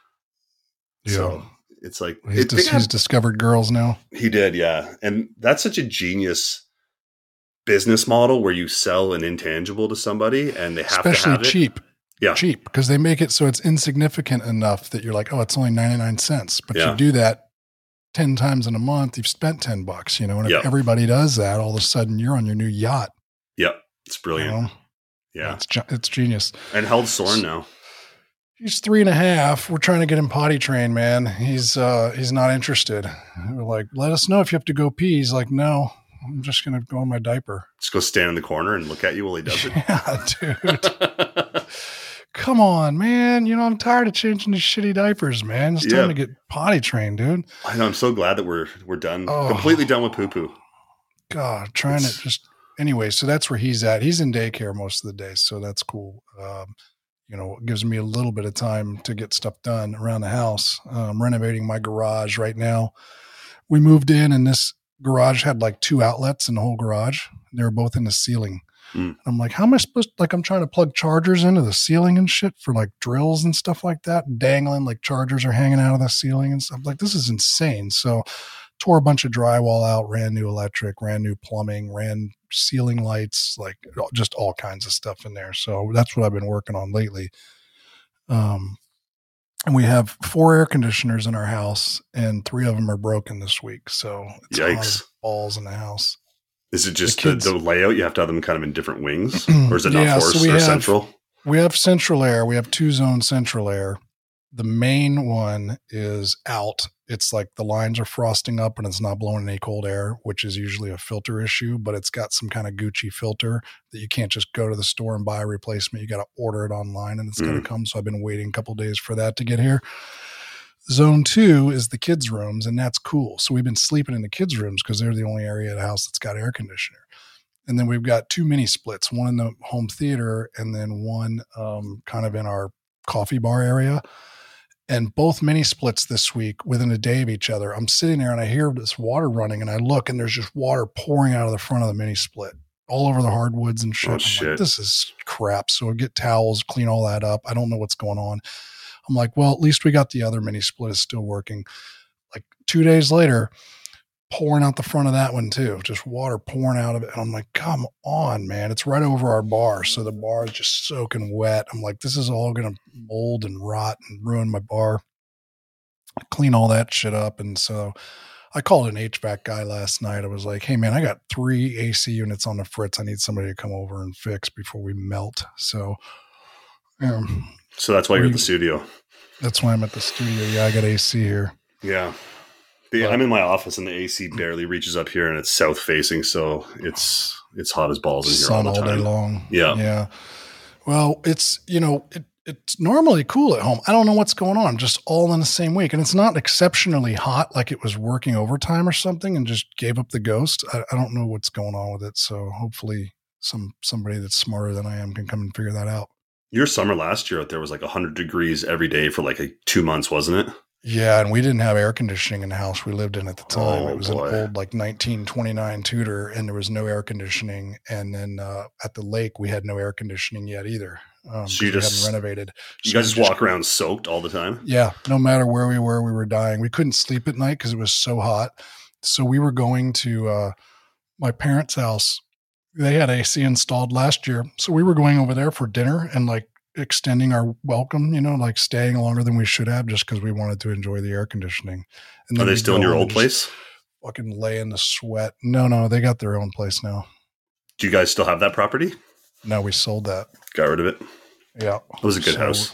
Yeah. So it's like he's, it, dis- had, he's discovered girls now. He did, yeah. And that's such a genius business model where you sell an intangible to somebody and they have Especially to have it. cheap. Yeah. Cheap. Because they make it so it's insignificant enough that you're like, oh, it's only ninety-nine cents. But yeah. you do that ten times in a month, you've spent ten bucks, you know, and if yep. everybody does that, all of a sudden you're on your new yacht. Yep. It's brilliant. You know? Yeah. It's, it's genius. And how old's Soren now? He's three and a half. We're trying to get him potty trained, man. He's, uh, he's not interested. We're like, let us know if you have to go pee. He's like, no, I'm just going to go in my diaper. Just go stand in the corner and look at you while he does it. Yeah, dude. Come on, man. You know, I'm tired of changing these shitty diapers, man. It's time yeah. to get potty trained, dude. I know. I'm so glad that we're, we're done. Oh, completely done with poo poo. God, trying it's... to just, anyway. So that's where he's at. He's in daycare most of the day. So that's cool. Um, you know, it gives me a little bit of time to get stuff done around the house. Uh, I'm renovating my garage right now. We moved in and this garage had like two outlets in the whole garage. They were both in the ceiling. Mm. I'm like, how am I supposed to, like, I'm trying to plug chargers into the ceiling and shit for like drills and stuff like that, dangling, like chargers are hanging out of the ceiling and stuff. Like, this is insane. So tore a bunch of drywall out, ran new electric, ran new plumbing, ran ceiling lights, like just all kinds of stuff in there. So that's what I've been working on lately. Um, and we have four air conditioners in our house and three of them are broken this week. So it's Yikes. a lot of balls in the house. Is it just the, the, the layout? You have to have them kind of in different wings, or is it yeah, not forced so or have, central? We have central air. We have two zone central air. The main one is out. It's like the lines are frosting up and it's not blowing any cold air, which is usually a filter issue, but it's got some kind of Gucci filter that you can't just go to the store and buy a replacement. You got to order it online and it's mm. going to come. So I've been waiting a couple of days for that to get here. Zone two is the kids' rooms, and that's cool. So we've been sleeping in the kids' rooms because they're the only area of the house that's got air conditioner. And then we've got two mini splits, one in the home theater and then one um, kind of in our coffee bar area. And both mini splits this week within a day of each other. I'm sitting there and I hear this water running and I look and there's just water pouring out of the front of the mini split all over the hardwoods and shit. Oh, I'm shit. like, this is crap. So I get towels, clean all that up. I don't know what's going on. I'm like, well, at least we got the other mini split is still working. Like two days later, pouring out the front of that one too, just water pouring out of it. And I'm like, come on, man. It's right over our bar. So the bar is just soaking wet. I'm like, this is all going to mold and rot and ruin my bar. Clean all that shit up. And so I called an H V A C guy last night. I was like, hey man, I got three A C units on the fritz. I need somebody to come over and fix before we melt. So, um, so that's why you're at the studio. That's why I'm at the studio. Yeah. I got A C here. Yeah. The, I'm in my office and the A C barely reaches up here and it's south facing. So it's, it's hot as balls in here sun all the all time. day long. Yeah. Yeah. Well, it's, you know, it, it's normally cool at home. I don't know what's going on, just all in the same week. And it's not exceptionally hot, like it was working overtime or something and just gave up the ghost. I, I don't know what's going on with it. So hopefully some, somebody that's smarter than I am can come and figure that out. Your summer last year out there was like one hundred degrees every day for like a, two months, wasn't it? Yeah, and we didn't have air conditioning in the house we lived in at the time. Oh, it was boy. an old like nineteen twenty-nine Tudor, and there was no air conditioning. And then uh, at the lake, we had no air conditioning yet either. Um, So you we just- hadn't renovated. You So guys we just walk around soaked all the time? Yeah, no matter where we were, we were dying. We couldn't sleep at night because it was so hot. So we were going to uh, my parents' house. They had A C installed last year. So we were going over there for dinner and like extending our welcome, you know, like staying longer than we should have just because we wanted to enjoy the air conditioning. And Are they we'd still go in your home old and just place? Fucking lay in the sweat. No, no, they got their own place now. Do you guys still have that property? No, we sold that. Got rid of it? Yeah. It was a good So, house.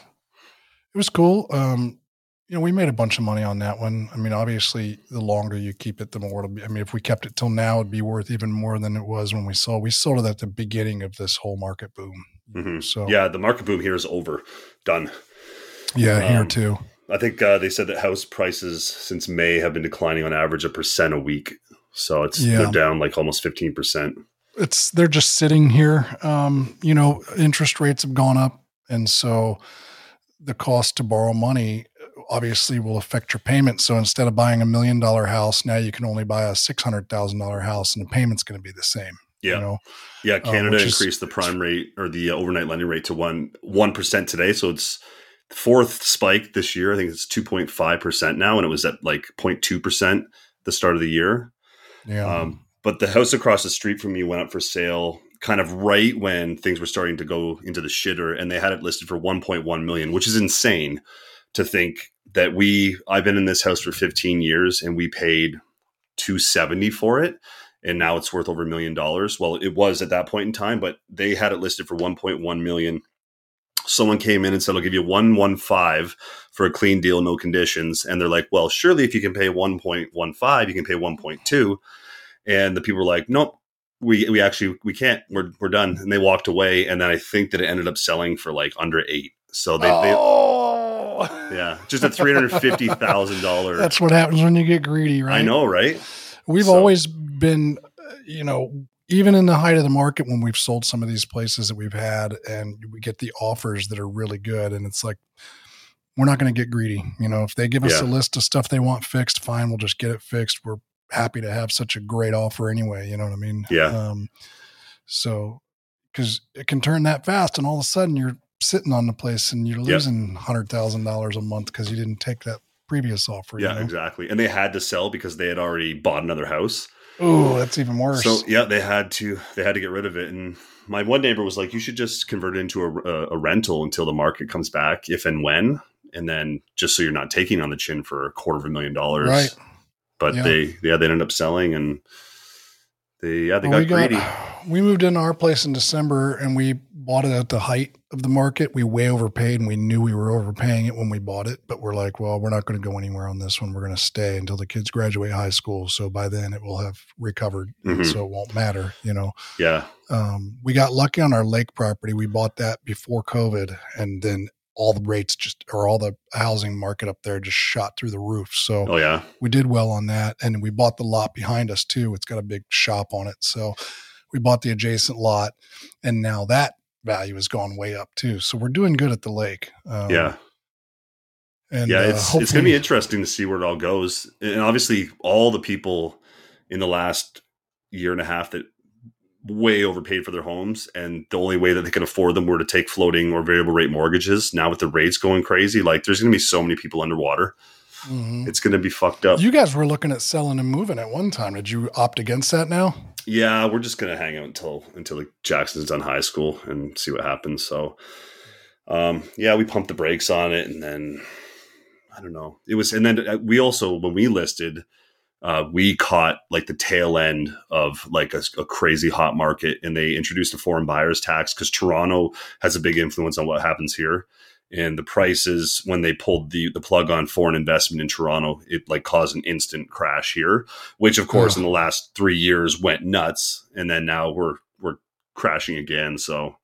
It was cool. Um, you know, we made a bunch of money on that one. I mean, obviously, the longer you keep it, the more it'll be. I mean, if we kept it till now, it'd be worth even more than it was when we sold. We sold it at the beginning of this whole market boom. hmm So Yeah, the market boom here is over. Done. yeah, here Um, too. I think uh, they said that house prices since May have been declining on average a percent a week. So it's Yeah. they're down like almost fifteen percent. It's they're just sitting here. Um, you know, interest rates have gone up, and so the cost to borrow money obviously will affect your payment. So instead of buying a million dollar house, now you can only buy a six hundred thousand dollar house, and the payment's going to be the same. Yeah. You know, Yeah, Canada which is- increased the prime rate or the uh, overnight lending rate to one one percent today. So it's the fourth spike this year. I think it's two point five percent now, and it was at like zero point two percent the start of the year. yeah, Um, but the house across the street from me went up for sale kind of right when things were starting to go into the shitter, and they had it listed for one point one million, which is insane to think that we, I've been in this house for fifteen years and we paid two seventy for it. And now it's worth over a million dollars. Well, it was at that point in time, but they had it listed for one point one million. Someone came in and said, I'll give you one one five for a clean deal, no conditions. And they're like, well, surely if you can pay one point one five, you can pay one point two. And the people were like, nope, we we actually, we can't, we're, we're done. And they walked away. And then I think that it ended up selling for like under eight. So they, oh, they yeah, just a three hundred fifty thousand dollars. that's what happens when you get greedy, right? I know, right? We've So- always been, uh, you know, even in the height of the market when we've sold some of these places that we've had and we get the offers that are really good. And it's like, we're not going to get greedy. You know, if they give us Yeah. a list of stuff they want fixed, fine, we'll just get it fixed. We're happy to have such a great offer anyway. You know what I mean? Yeah. Um, so, because it can turn that fast and all of a sudden you're sitting on the place and you're Yep. losing one hundred thousand dollars a month because you didn't take that previous offer. Yeah, you know? exactly. And they had to sell because they had already bought another house. Oh, that's even worse. So yeah, they had to they had to get rid of it. And my one neighbor was like, "You should just convert it into a, a, a rental until the market comes back, if and when, and then just so you're not taking on the chin for a quarter of a million dollars." Right. But Yeah. they yeah they ended up selling, and they yeah they Well, got we greedy. we moved into our place in December and we bought it at the height of the market. We way overpaid and we knew we were overpaying it when we bought it, but we're like, well, we're not going to go anywhere on this one. We're going to stay until the kids graduate high school. So by then it will have recovered. Mhm. So it won't matter, you know. Yeah, Um, we got lucky on our lake property. We bought that before COVID, and then all the rates just, or all the housing market up there just shot through the roof. So oh yeah, we did well on that. And we bought the lot behind us too. It's got a big shop on it. So we bought the adjacent lot, and now that value has gone way up too. So we're doing good at the lake. Um, yeah. And yeah, uh, it's it's going to hopefully- be interesting to see where it all goes. And obviously, all the people in the last year and a half that way overpaid for their homes, and the only way that they can afford them were to take floating or variable rate mortgages. Now with the rates going crazy, like there's going to be so many people underwater. Mm-hmm. It's going to be fucked up. You guys were looking at selling and moving at one time. Did you opt against that now? Yeah, we're just going to hang out until until like Jackson's done high school and see what happens. So, um, yeah, we pumped the brakes on it, and then I don't know. It was, and then we also when we listed. Uh, we caught like the tail end of like a, a crazy hot market, and they introduced a foreign buyers tax because Toronto has a big influence on what happens here. And the prices, when they pulled the, the plug on foreign investment in Toronto, it like caused an instant crash here, which of course in the last three years went nuts. And then now we're, we're crashing again. So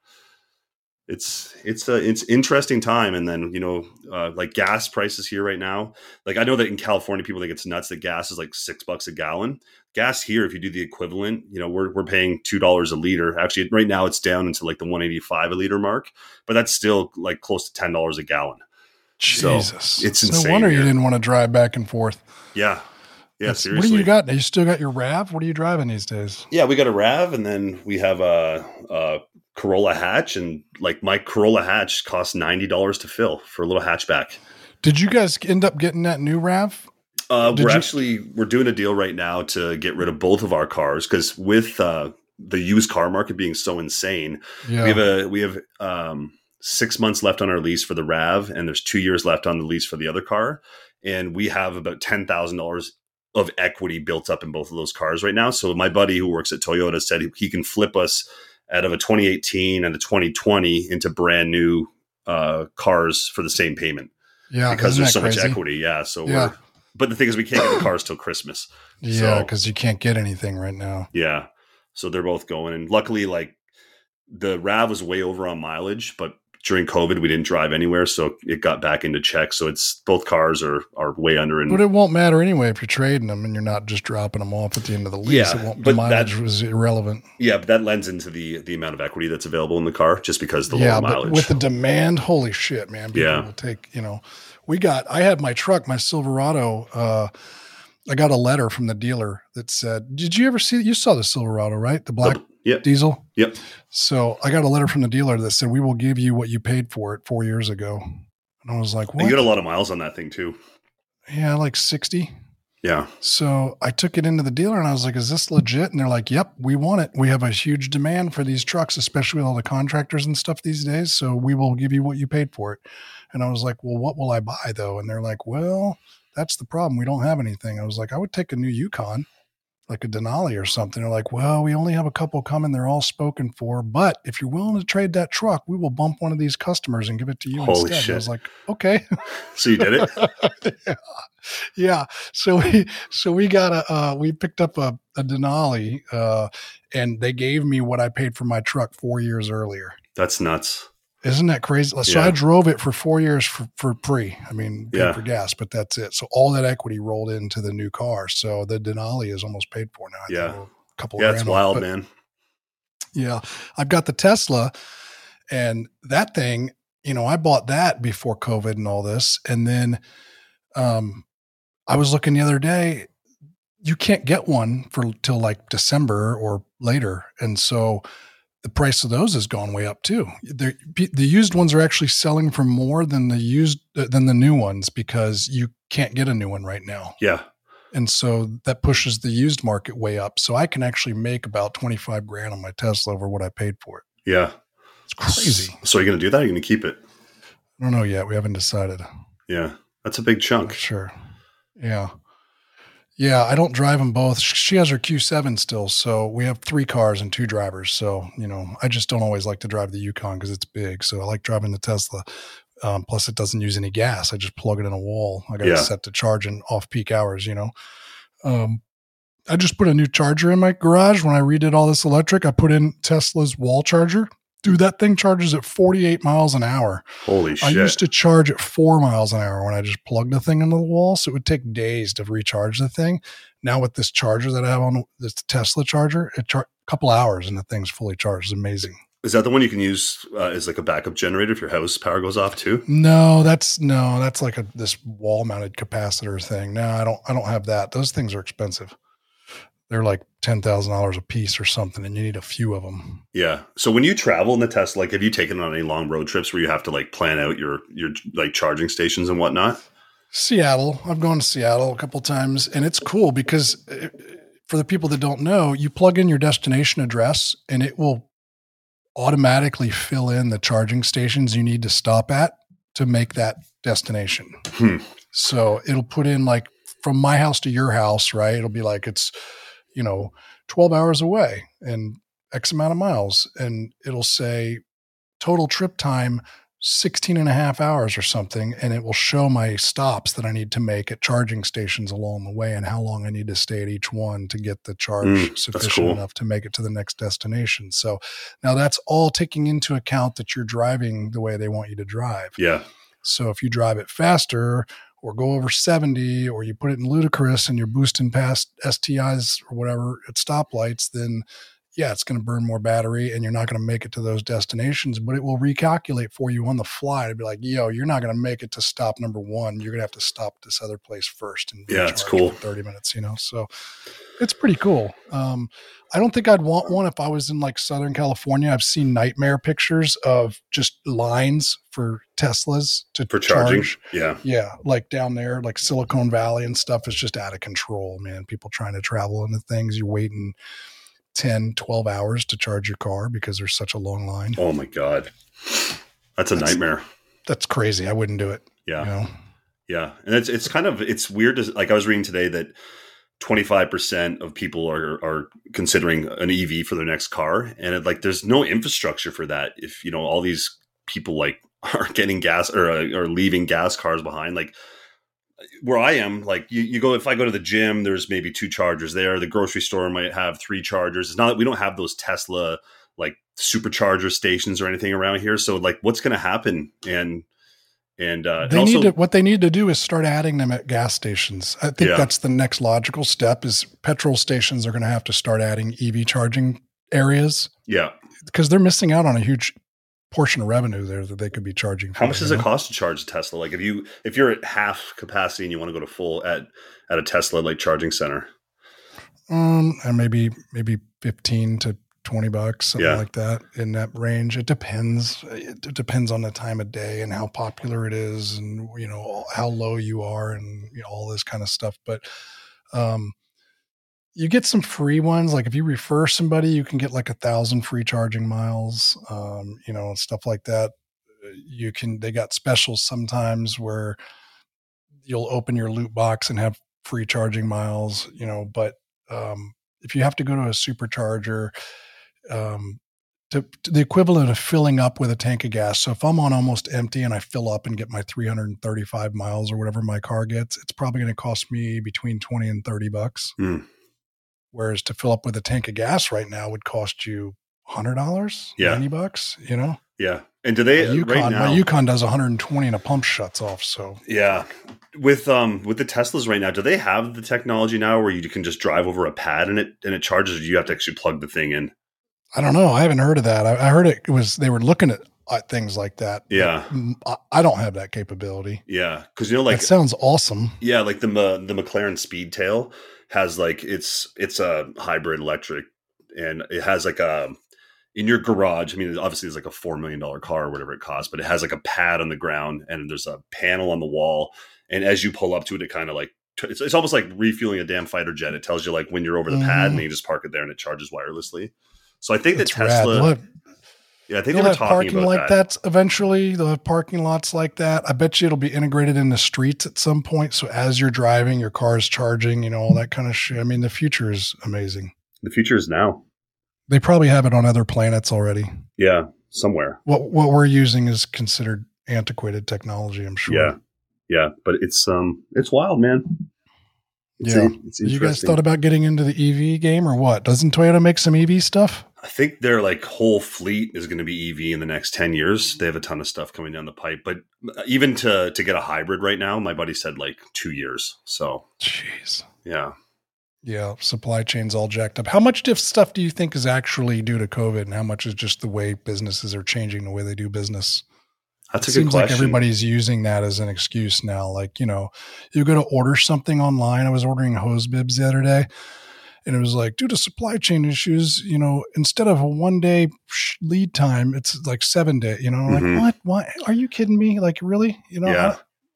it's, it's a, it's interesting time. And then, you know, uh, like gas prices here right now, like I know that in California, people think it's nuts that gas is like six bucks a gallon. Gas here, if you do the equivalent, you know, we're, we're paying two dollars a liter. Actually, right now it's down into like the one eighty-five a liter mark, but that's still like close to ten dollars a gallon. Jesus. So it's no insane. wonder here. you didn't want to drive back and forth. Yeah. Yeah, That's, seriously. what do you got? You still got your RAV? What are you driving these days? Yeah, we got a RAV, and then we have a, a Corolla hatch, and like my Corolla hatch costs ninety dollars to fill for a little hatchback. Did you guys end up getting that new RAV? Uh, Did we're you- actually we're doing a deal right now to get rid of both of our cars because with uh, the used car market being so insane, Yeah. we have a we have um, six months left on our lease for the RAV, and there's two years left on the lease for the other car, and we have about ten thousand dollars of equity built up in both of those cars right now. So my buddy who works at Toyota said he, he can flip us out of a twenty eighteen and a twenty twenty into brand new uh, cars for the same payment. Yeah, because isn't there's that so much crazy? equity. Yeah. So Yeah. we're, but the thing is we can't get the cars till Christmas. Yeah, So- because you can't get anything right now. Yeah. So they're both going. And luckily, like the RAV was way over on mileage, but during COVID, we didn't drive anywhere. So it got back into check. So it's both cars are, are way under. And But it won't matter anyway if you're trading them and you're not just dropping them off at the end of the lease. Yeah, it won't, the but mileage that- was irrelevant. yeah, but that lends into the, the amount of equity that's available in the car just because of the Yeah, lower but mileage. with the demand, holy shit, man. People Yeah. will take, you know, we got, I had my truck, my Silverado. Uh, I got a letter from the dealer that said, did you ever see, you saw the Silverado, right? The black Oh, yep. diesel. Yep. So I got a letter from the dealer that said, we will give you what you paid for it four years ago. And I was like, And what? you got a lot of miles on that thing too. Yeah, like sixty. Yeah. So I took it into the dealer and I was like, is this legit? And they're like, yep, we want it. We have a huge demand for these trucks, especially with all the contractors and stuff these days. So we will give you what you paid for it. And I was like, well, what will I buy though? And they're like, well, that's the problem. We don't have anything. I was like, I would take a new Yukon, like a Denali or something. They're like, well, we only have a couple coming. They're all spoken for. But if you're willing to trade that truck, we will bump one of these customers and give it to you Holy instead. shit. And I was like, okay. So you did it? yeah. yeah. So we, so we got a, uh, we picked up a, a Denali, uh, and they gave me what I paid for my truck four years earlier. That's nuts. Isn't that crazy? So Yeah. I drove it for four years for, for free. I mean, paid Yeah. for gas, but that's it. So all that equity rolled into the new car. So the Denali is almost paid for now. I Yeah. think a couple Yeah, of it's grand off, wild, but man. yeah, I've got the Tesla, and that thing, you know, I bought that before COVID and all this. And then um, I was looking the other day, you can't get one for till like December or later. And so the price of those has gone way up too. They're, the used ones are actually selling for more than the used, than the new ones because you can't get a new one right now. Yeah. And so that pushes the used market way up. So I can actually make about twenty-five grand on my Tesla over what I paid for it. Yeah. It's crazy. So are you going to do that? Or are you going to keep it? I don't know yet. We haven't decided. Yeah. That's a big Not chunk. sure. Yeah. Yeah. I don't drive them both. She has her Q seven still. So we have three cars and two drivers. So, you know, I just don't always like to drive the Yukon because it's big. So I like driving the Tesla. Um, plus it doesn't use any gas. I just plug it in a wall. I got it Yeah. set to charge in off peak hours, you know. Um, I just put a new charger in my garage. When I redid all this electric, I put in Tesla's wall charger. Dude, that thing charges at forty-eight miles an hour. Holy I shit. used to charge at four miles an hour when I just plugged the thing into the wall. So it would take days to recharge the thing. Now with this charger that I have on this Tesla charger, it char- a couple hours and the thing's fully charged. It's amazing. Is that the one you can use uh, as like a backup generator if your house power goes off too? No, that's no, that's like a this wall mounted capacitor thing. No, I don't I don't have that. Those things are expensive. They're like ten thousand dollars a piece or something, and you need a few of them. Yeah. So when you travel in the Tesla, like have you taken on any long road trips where you have to like plan out your your like charging stations and whatnot? Seattle. I've gone to Seattle a couple times, and it's cool because it, for the people that don't know, you plug in your destination address and it will automatically fill in the charging stations you need to stop at to make that destination. Hmm. So it'll put in like from my house to your house, right? It'll be like it's, you know, twelve hours away and X amount of miles. And it'll say total trip time sixteen and a half hours or something, and it will show my stops that I need to make at charging stations along the way and how long I need to stay at each one to get the charge Mm, sufficient cool. enough to make it to the next destination. So now that's all taking into account that you're driving the way they want you to drive. Yeah. So if you drive it faster or go over seventy or you put it in ludicrous and you're boosting past S T Is or whatever at stoplights, then yeah, it's going to burn more battery and you're not going to make it to those destinations, but it will recalculate for you on the fly to be like, yo, you're not going to make it to stop number one. You're going to have to stop at this other place first. And Yeah, it's cool. For thirty minutes, you know? So it's pretty cool. Um, I don't think I'd want one if I was in like Southern California. I've seen nightmare pictures of just lines for Teslas to For charging. charge. Yeah. Yeah. Like down there, like Silicon Valley and stuff is just out of control, man. People trying to travel into things. You're waiting ten, twelve hours to charge your car because there's such a long line. Oh my God. That's a That's- nightmare. That's crazy. I wouldn't do it. Yeah. You know? Yeah. And it's, it's kind of, it's weird. To, like I was reading today that twenty-five percent of people are, are considering an E V for their next car. And it, like, there's no infrastructure for that. If, you know, all these people like are getting gas or are leaving gas cars behind, like, where I am, like you, you go, if I go to the gym, there's maybe two chargers there. The grocery store might have three chargers. It's not that we don't have those Tesla like supercharger stations or anything around here. So like what's going to happen? And, and, uh, They and also, need to, what they need to do is start adding them at gas stations. I think Yeah. that's the next logical step is petrol stations are going to have to start adding E V charging areas yeah. because they're missing out on a huge portion of revenue there that they could be charging for. How much does you it know? cost to charge a Tesla? Like if you, if you're at half capacity and you want to go to full at, at a Tesla, like charging center. Um, and maybe, maybe fifteen to twenty bucks, something Yeah. like that in that range. It depends. It d- depends on the time of day and how popular it is and, you know, how low you are and you know, all this kind of stuff. But, um, you get some free ones. Like if you refer somebody, you can get like a thousand free charging miles, um, you know, and stuff like that. You can, they got specials sometimes where you'll open your loot box and have free charging miles, you know, but, um, if you have to go to a supercharger, um, to, to the equivalent of filling up with a tank of gas. So if I'm on almost empty and I fill up and get my three hundred thirty-five miles or whatever my car gets, it's probably going to cost me between twenty and thirty bucks. Mm. Whereas to fill up with a tank of gas right now would cost you one hundred dollars, Yeah. ninety bucks, you know? Yeah. And do they My Yukon, right now? my Yukon does one hundred twenty and a pump shuts off. So Yeah. With um with the Teslas right now, do they have the technology now where you can just drive over a pad and it and it charges, or do you have to actually plug the thing in? I don't know. I haven't heard of that. I, I heard it was, they were looking at uh, things like that. Yeah. I, I don't have that capability. Yeah. Because you know, like That sounds awesome. yeah, like the Ma- the McLaren Speedtail has like it's it's a hybrid electric, and it has like a in your garage. I mean, obviously it's like a four million dollar car or whatever it costs, but it has like a pad on the ground and there's a panel on the wall. And as you pull up to it, it kind of like it's, it's almost like refueling a damn fighter jet. It tells you like when you're over the pad, Mhm. and then you just park it there and it charges wirelessly. So I think that That's rad. Tesla, They'll have, yeah, I think they they'll were have talking parking about like that. that eventually. They'll have parking lots like that. I bet you it'll be integrated in the streets at some point. So as you're driving, your car is charging, you know, all that kind of shit. I mean, the future is amazing. The future is now. They probably have it on other planets already. Yeah, somewhere. What what we're using is considered antiquated technology, I'm sure. Yeah, yeah, but it's um, it's wild, man. It's Yeah. a- it's You guys interesting. thought about getting into the E V game or what? Doesn't Toyota make some E V stuff? I think their like whole fleet is going to be E V in the next ten years. They have a ton of stuff coming down the pipe, but even to to get a hybrid right now, my buddy said like two years. So Jeez. yeah, Yeah, supply chain's all jacked up. How much diff stuff do you think is actually due to COVID, and how much is just the way businesses are changing the way they do business? that's a It good seems question. like everybody's using that as an excuse now. Like, you know, you go to order something online. I was ordering hose bibs the other day, and it was like, due to supply chain issues, you know, instead of a one day lead time, it's like seven day. You know, Mhm. like what? What? Are you kidding me? Like, really? You know, Yeah.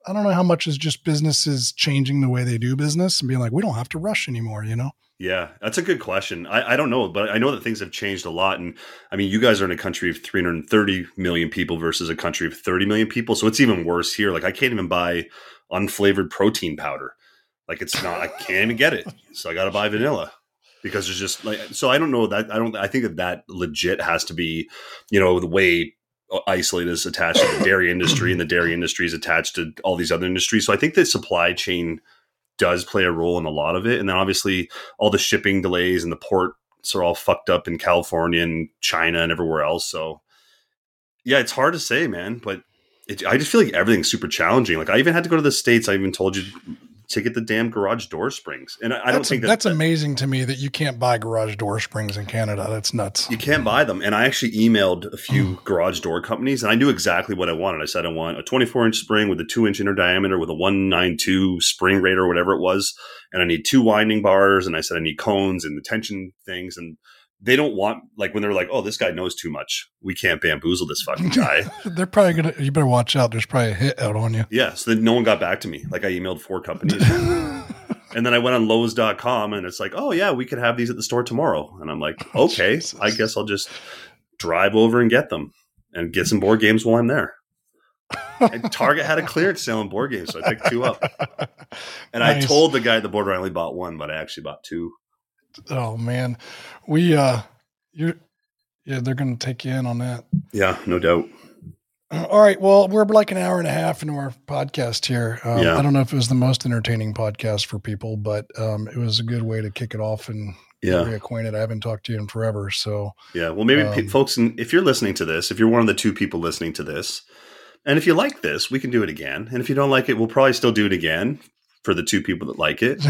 I don't know how much is just businesses changing the way they do business and being like, we don't have to rush anymore, you know? Yeah, that's a good question. I, I don't know, but I know that things have changed a lot. And I mean, you guys are in a country of three hundred thirty million people versus a country of thirty million people. So it's even worse here. Like I can't even buy unflavored protein powder. Like it's not, I can't even get it. So I got to buy vanilla because there's just like, so I don't know that. I don't, I think that that legit has to be, you know, the way Isolate is attached to the dairy industry and the dairy industry is attached to all these other industries. So I think the supply chain does play a role in a lot of it. And then obviously all the shipping delays and the ports are all fucked up in California and China and everywhere else. So yeah, it's hard to say, man, but it, I just feel like everything's super challenging. Like I even had to go to the States. I even told you to get the damn garage door springs. And I, I don't that's, think that, that's that, amazing to me that you can't buy garage door springs in Canada. That's nuts. You can't buy them. And I actually emailed a few garage door companies and I knew exactly what I wanted. I said, I want a twenty-four inch spring with a two inch inner diameter with a one ninety-two spring rate or whatever it was. And I need two winding bars. And I said, I need cones and the tension things. And they don't want, like when they're like, oh, this guy knows too much. We can't bamboozle this fucking guy. They're probably going to, you better watch out. There's probably a hit out on you. Yeah. So then no one got back to me. Like I emailed four companies. And then I went on Lowe's dot com and it's like, oh yeah, we could have these at the store tomorrow. And I'm like, okay, Jesus. I guess I'll just drive over and get them and get some board games while I'm there. And Target had a clearance sale on board games. So I picked two up. And nice. I told the guy at the border I only bought one, but I actually bought two. Oh man, we uh, you're yeah, they're going to take you in on that. Yeah, no doubt. All right, well, we're like an hour and a half into our podcast here. Um, yeah. I don't know if it was the most entertaining podcast for people, but um, it was a good way to kick it off and yeah. get reacquainted. I haven't talked to you in forever, so yeah. Well, maybe um, folks, if you're listening to this, if you're one of the two people listening to this, and if you like this, we can do it again. And if you don't like it, we'll probably still do it again for the two people that like it.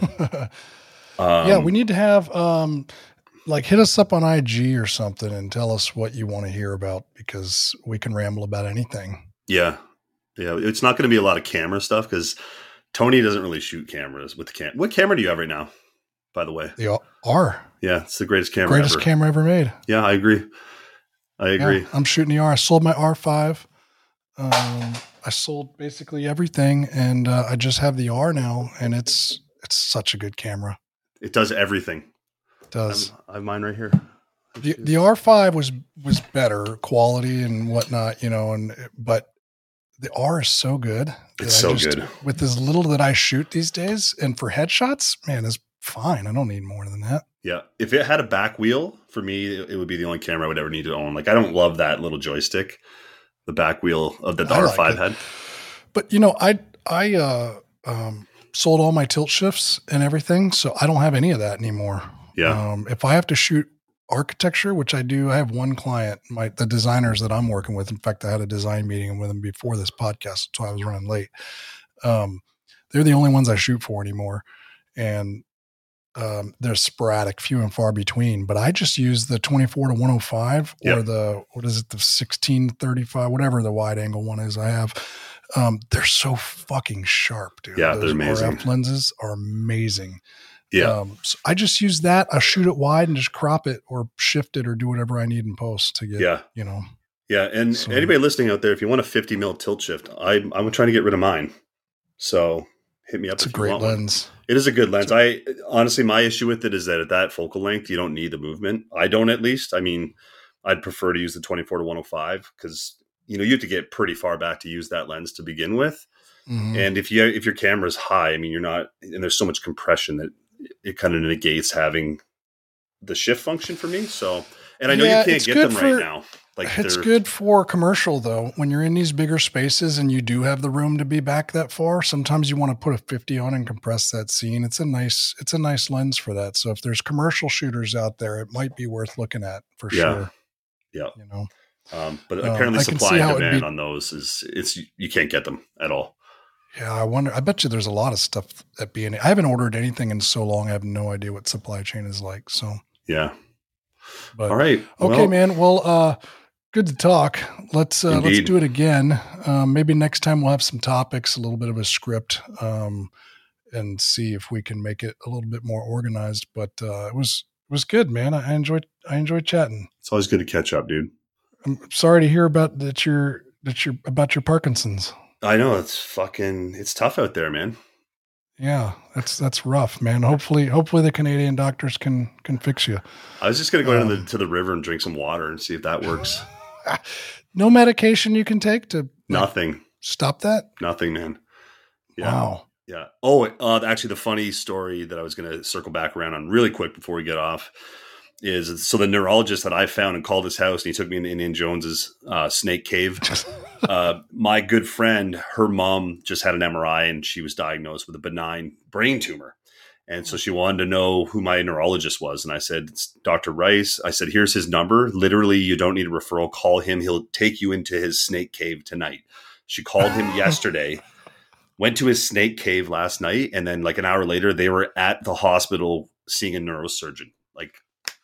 Um, yeah, we need to have um, like hit us up on I G or something and tell us what you want to hear about because we can ramble about anything. Yeah, yeah. It's not going to be a lot of camera stuff because Tony doesn't really shoot cameras with the cam. What camera do you have right now? By the way, the R. Yeah, it's the greatest camera. Greatest ever. camera ever made. Yeah, I agree. I agree. Yeah, I'm shooting the R. I sold my R five. Um, I sold basically everything, and uh, I just have the R now, and it's it's such a good camera. It does everything. It does. I'm, I have mine right here. The the R five was was better quality and whatnot, you know, and but the R is so good. It's so just, good. With as little that I shoot these days, and for headshots, man, it's fine. I don't need more than that. Yeah. If it had a back wheel, for me, it would be the only camera I would ever need to own. Like, I don't love that little joystick, the back wheel of the, the R five like had. But, you know, I, I, uh, um, sold all my tilt shifts and everything. So I don't have any of that anymore. Yeah. Um, if I have to shoot architecture, which I do, I have one client, my, the designers that I'm working with. In fact, I had a design meeting with them before this podcast. So I was running late. Um, they're the only ones I shoot for anymore. And, um, they're sporadic, few and far between, but I just use the twenty-four to one oh five or yep. the, what is it? The sixteen thirty-five, whatever the wide angle one is I have. Um, they're so fucking sharp, dude. Yeah, Those they're amazing. R F lenses are amazing. Yeah. Um, so I just use that. I shoot it wide and just crop it or shift it or do whatever I need in post to get, yeah. you know. Yeah. And so, anybody listening out there, if you want a fifty mil tilt shift, I, I'm trying to get rid of mine. So hit me up. It's if a great you want lens. One. It is a good lens. I honestly, my issue with it is that at that focal length, you don't need the movement. I don't, at least. I mean, I'd prefer to use the twenty-four to one oh five because, you know, you have to get pretty far back to use that lens to begin with. Mm-hmm. And if you, if your camera's high, I mean, you're not, and there's so much compression that it kind of negates having the shift function for me. So, and I know yeah, you can't get them for, right now. Like it's good for commercial though. When you're in these bigger spaces and you do have the room to be back that far, sometimes you want to put a fifty on and compress that scene. It's a nice, it's a nice lens for that. So if there's commercial shooters out there, it might be worth looking at for yeah. sure. Yeah. You know, um, but apparently um, supply and demand be, on those is it's, you can't get them at all. Yeah. I wonder, I bet you there's a lot of stuff at B and A. I haven't ordered anything in so long. I have no idea what supply chain is like. So yeah. But, all right. Okay, well, man. Well, uh, good to talk. Let's uh, let's do it again. Um, maybe next time we'll have some topics, a little bit of a script, um, and see if we can make it a little bit more organized. But uh, it was it was good, man. I enjoyed I enjoyed chatting. It's always good to catch up, dude. I'm sorry to hear about that you're that you're about your Parkinson's. I know it's fucking, it's tough out there, man. Yeah, that's that's rough, man. Hopefully, hopefully the Canadian doctors can can fix you. I was just gonna go Um, down to the, to the river and drink some water and see if that works. No medication you can take to like, Nothing, stop that? nothing, man. Yeah. Wow. Yeah. Oh, uh, actually, the funny story that I was going to circle back around on really quick before we get off is so the neurologist that I found and called his house, and he took me into Indiana Jones's uh, snake cave. uh, my good friend, her mom just had an M R I and she was diagnosed with a benign brain tumor. And so she wanted to know who my neurologist was. And I said, it's Doctor Rice. I said, here's his number. Literally, you don't need a referral. Call him. He'll take you into his snake cave tonight. She called him yesterday. Went to his snake cave last night, and then like an hour later, they were at the hospital seeing a neurosurgeon. Like,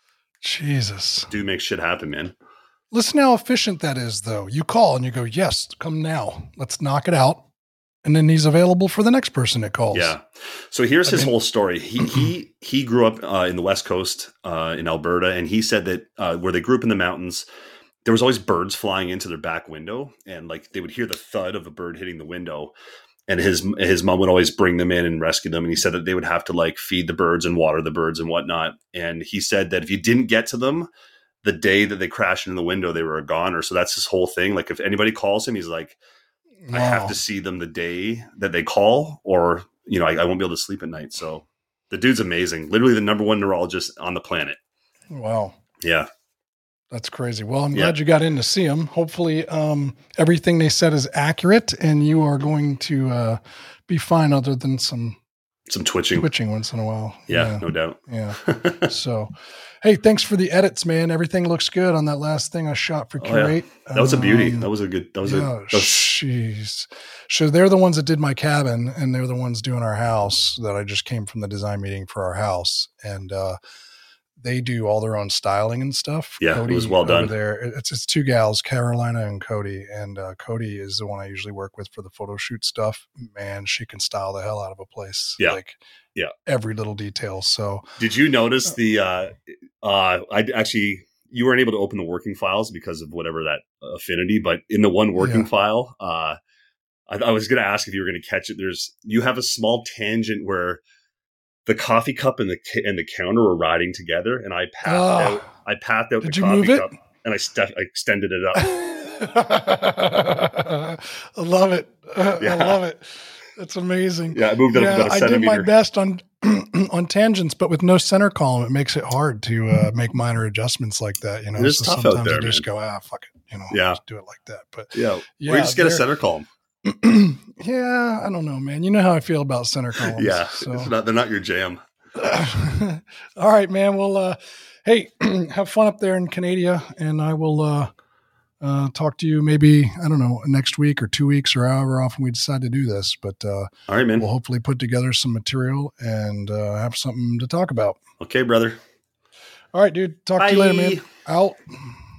Jesus. dude makes shit happen, man. Listen how efficient that is, though. You call and you go, yes, come now. Let's knock it out. And then he's available for the next person that calls. Yeah. So here's I his mean- whole story. He he he grew up uh, in the West Coast uh, in Alberta, and he said that uh, where they grew up in the mountains, there was always birds flying into their back window, and like they would hear the thud of a bird hitting the window. And his his mom would always bring them in and rescue them. And he said that they would have to like feed the birds and water the birds and whatnot. And he said that if you didn't get to them the day that they crashed into the window, they were a goner. So that's his whole thing. Like if anybody calls him, he's like, I have Wow. to see them the day that they call, or, you know, I, I won't be able to sleep at night. So the dude's amazing. Literally the number one neurologist on the planet. Wow. Yeah. That's crazy. Well, I'm Yeah. glad you got in to see him. Hopefully, um, everything they said is accurate and you are going to uh, be fine other than some Some twitching. twitching once in a while. Yeah, no doubt. Yeah. So, hey, thanks for the edits, man. Everything looks good on that last thing I shot for Oh, yeah. Curate. That was a beauty. Um, That was a good, that was yeah, a, that was, jeez. So they're the ones that did my cabin, and they're the ones doing our house that I just came from the design meeting for our house. And uh, they do all their own styling and stuff. Yeah, it was well over done. there. It's it's two gals, Carolina and Cody. And uh, Cody is the one I usually work with for the photo shoot stuff. Man, she can style the hell out of a place. Yeah. Like Yeah. every little detail. So Did you notice the, uh, uh, I actually, you weren't able to open the working files because of whatever that affinity, but in the one working Yeah. file, uh, I, I was going to ask if you were going to catch it. There's, you have a small tangent where the coffee cup and the and the counter were riding together, and I passed Ah. out. I passed out Did the you coffee move it? cup, and I, st- I extended it up. I love it. Yeah. I love it. That's amazing. Yeah, I moved it up about a I did my centimeter. best on on tangents, but with no center column, it makes it hard to uh, make minor adjustments like that. You know, It is tough out sometimes there, I just man. go, ah, fuck it. You know, Yeah. just do it like that. But Yeah, yeah, or you just get a they're- center column. yeah, I don't know, man. You know how I feel about center columns. Yeah, So. it's not, they're not your jam. All right, man. Well, uh, hey, have fun up there in Canada, and I will uh, uh, talk to you maybe, I don't know, next week or two weeks or however often we decide to do this. But uh, All right, man. we'll hopefully put together some material and uh, have something to talk about. Okay, brother. All right, dude. Talk to you later, man. Bye. Out.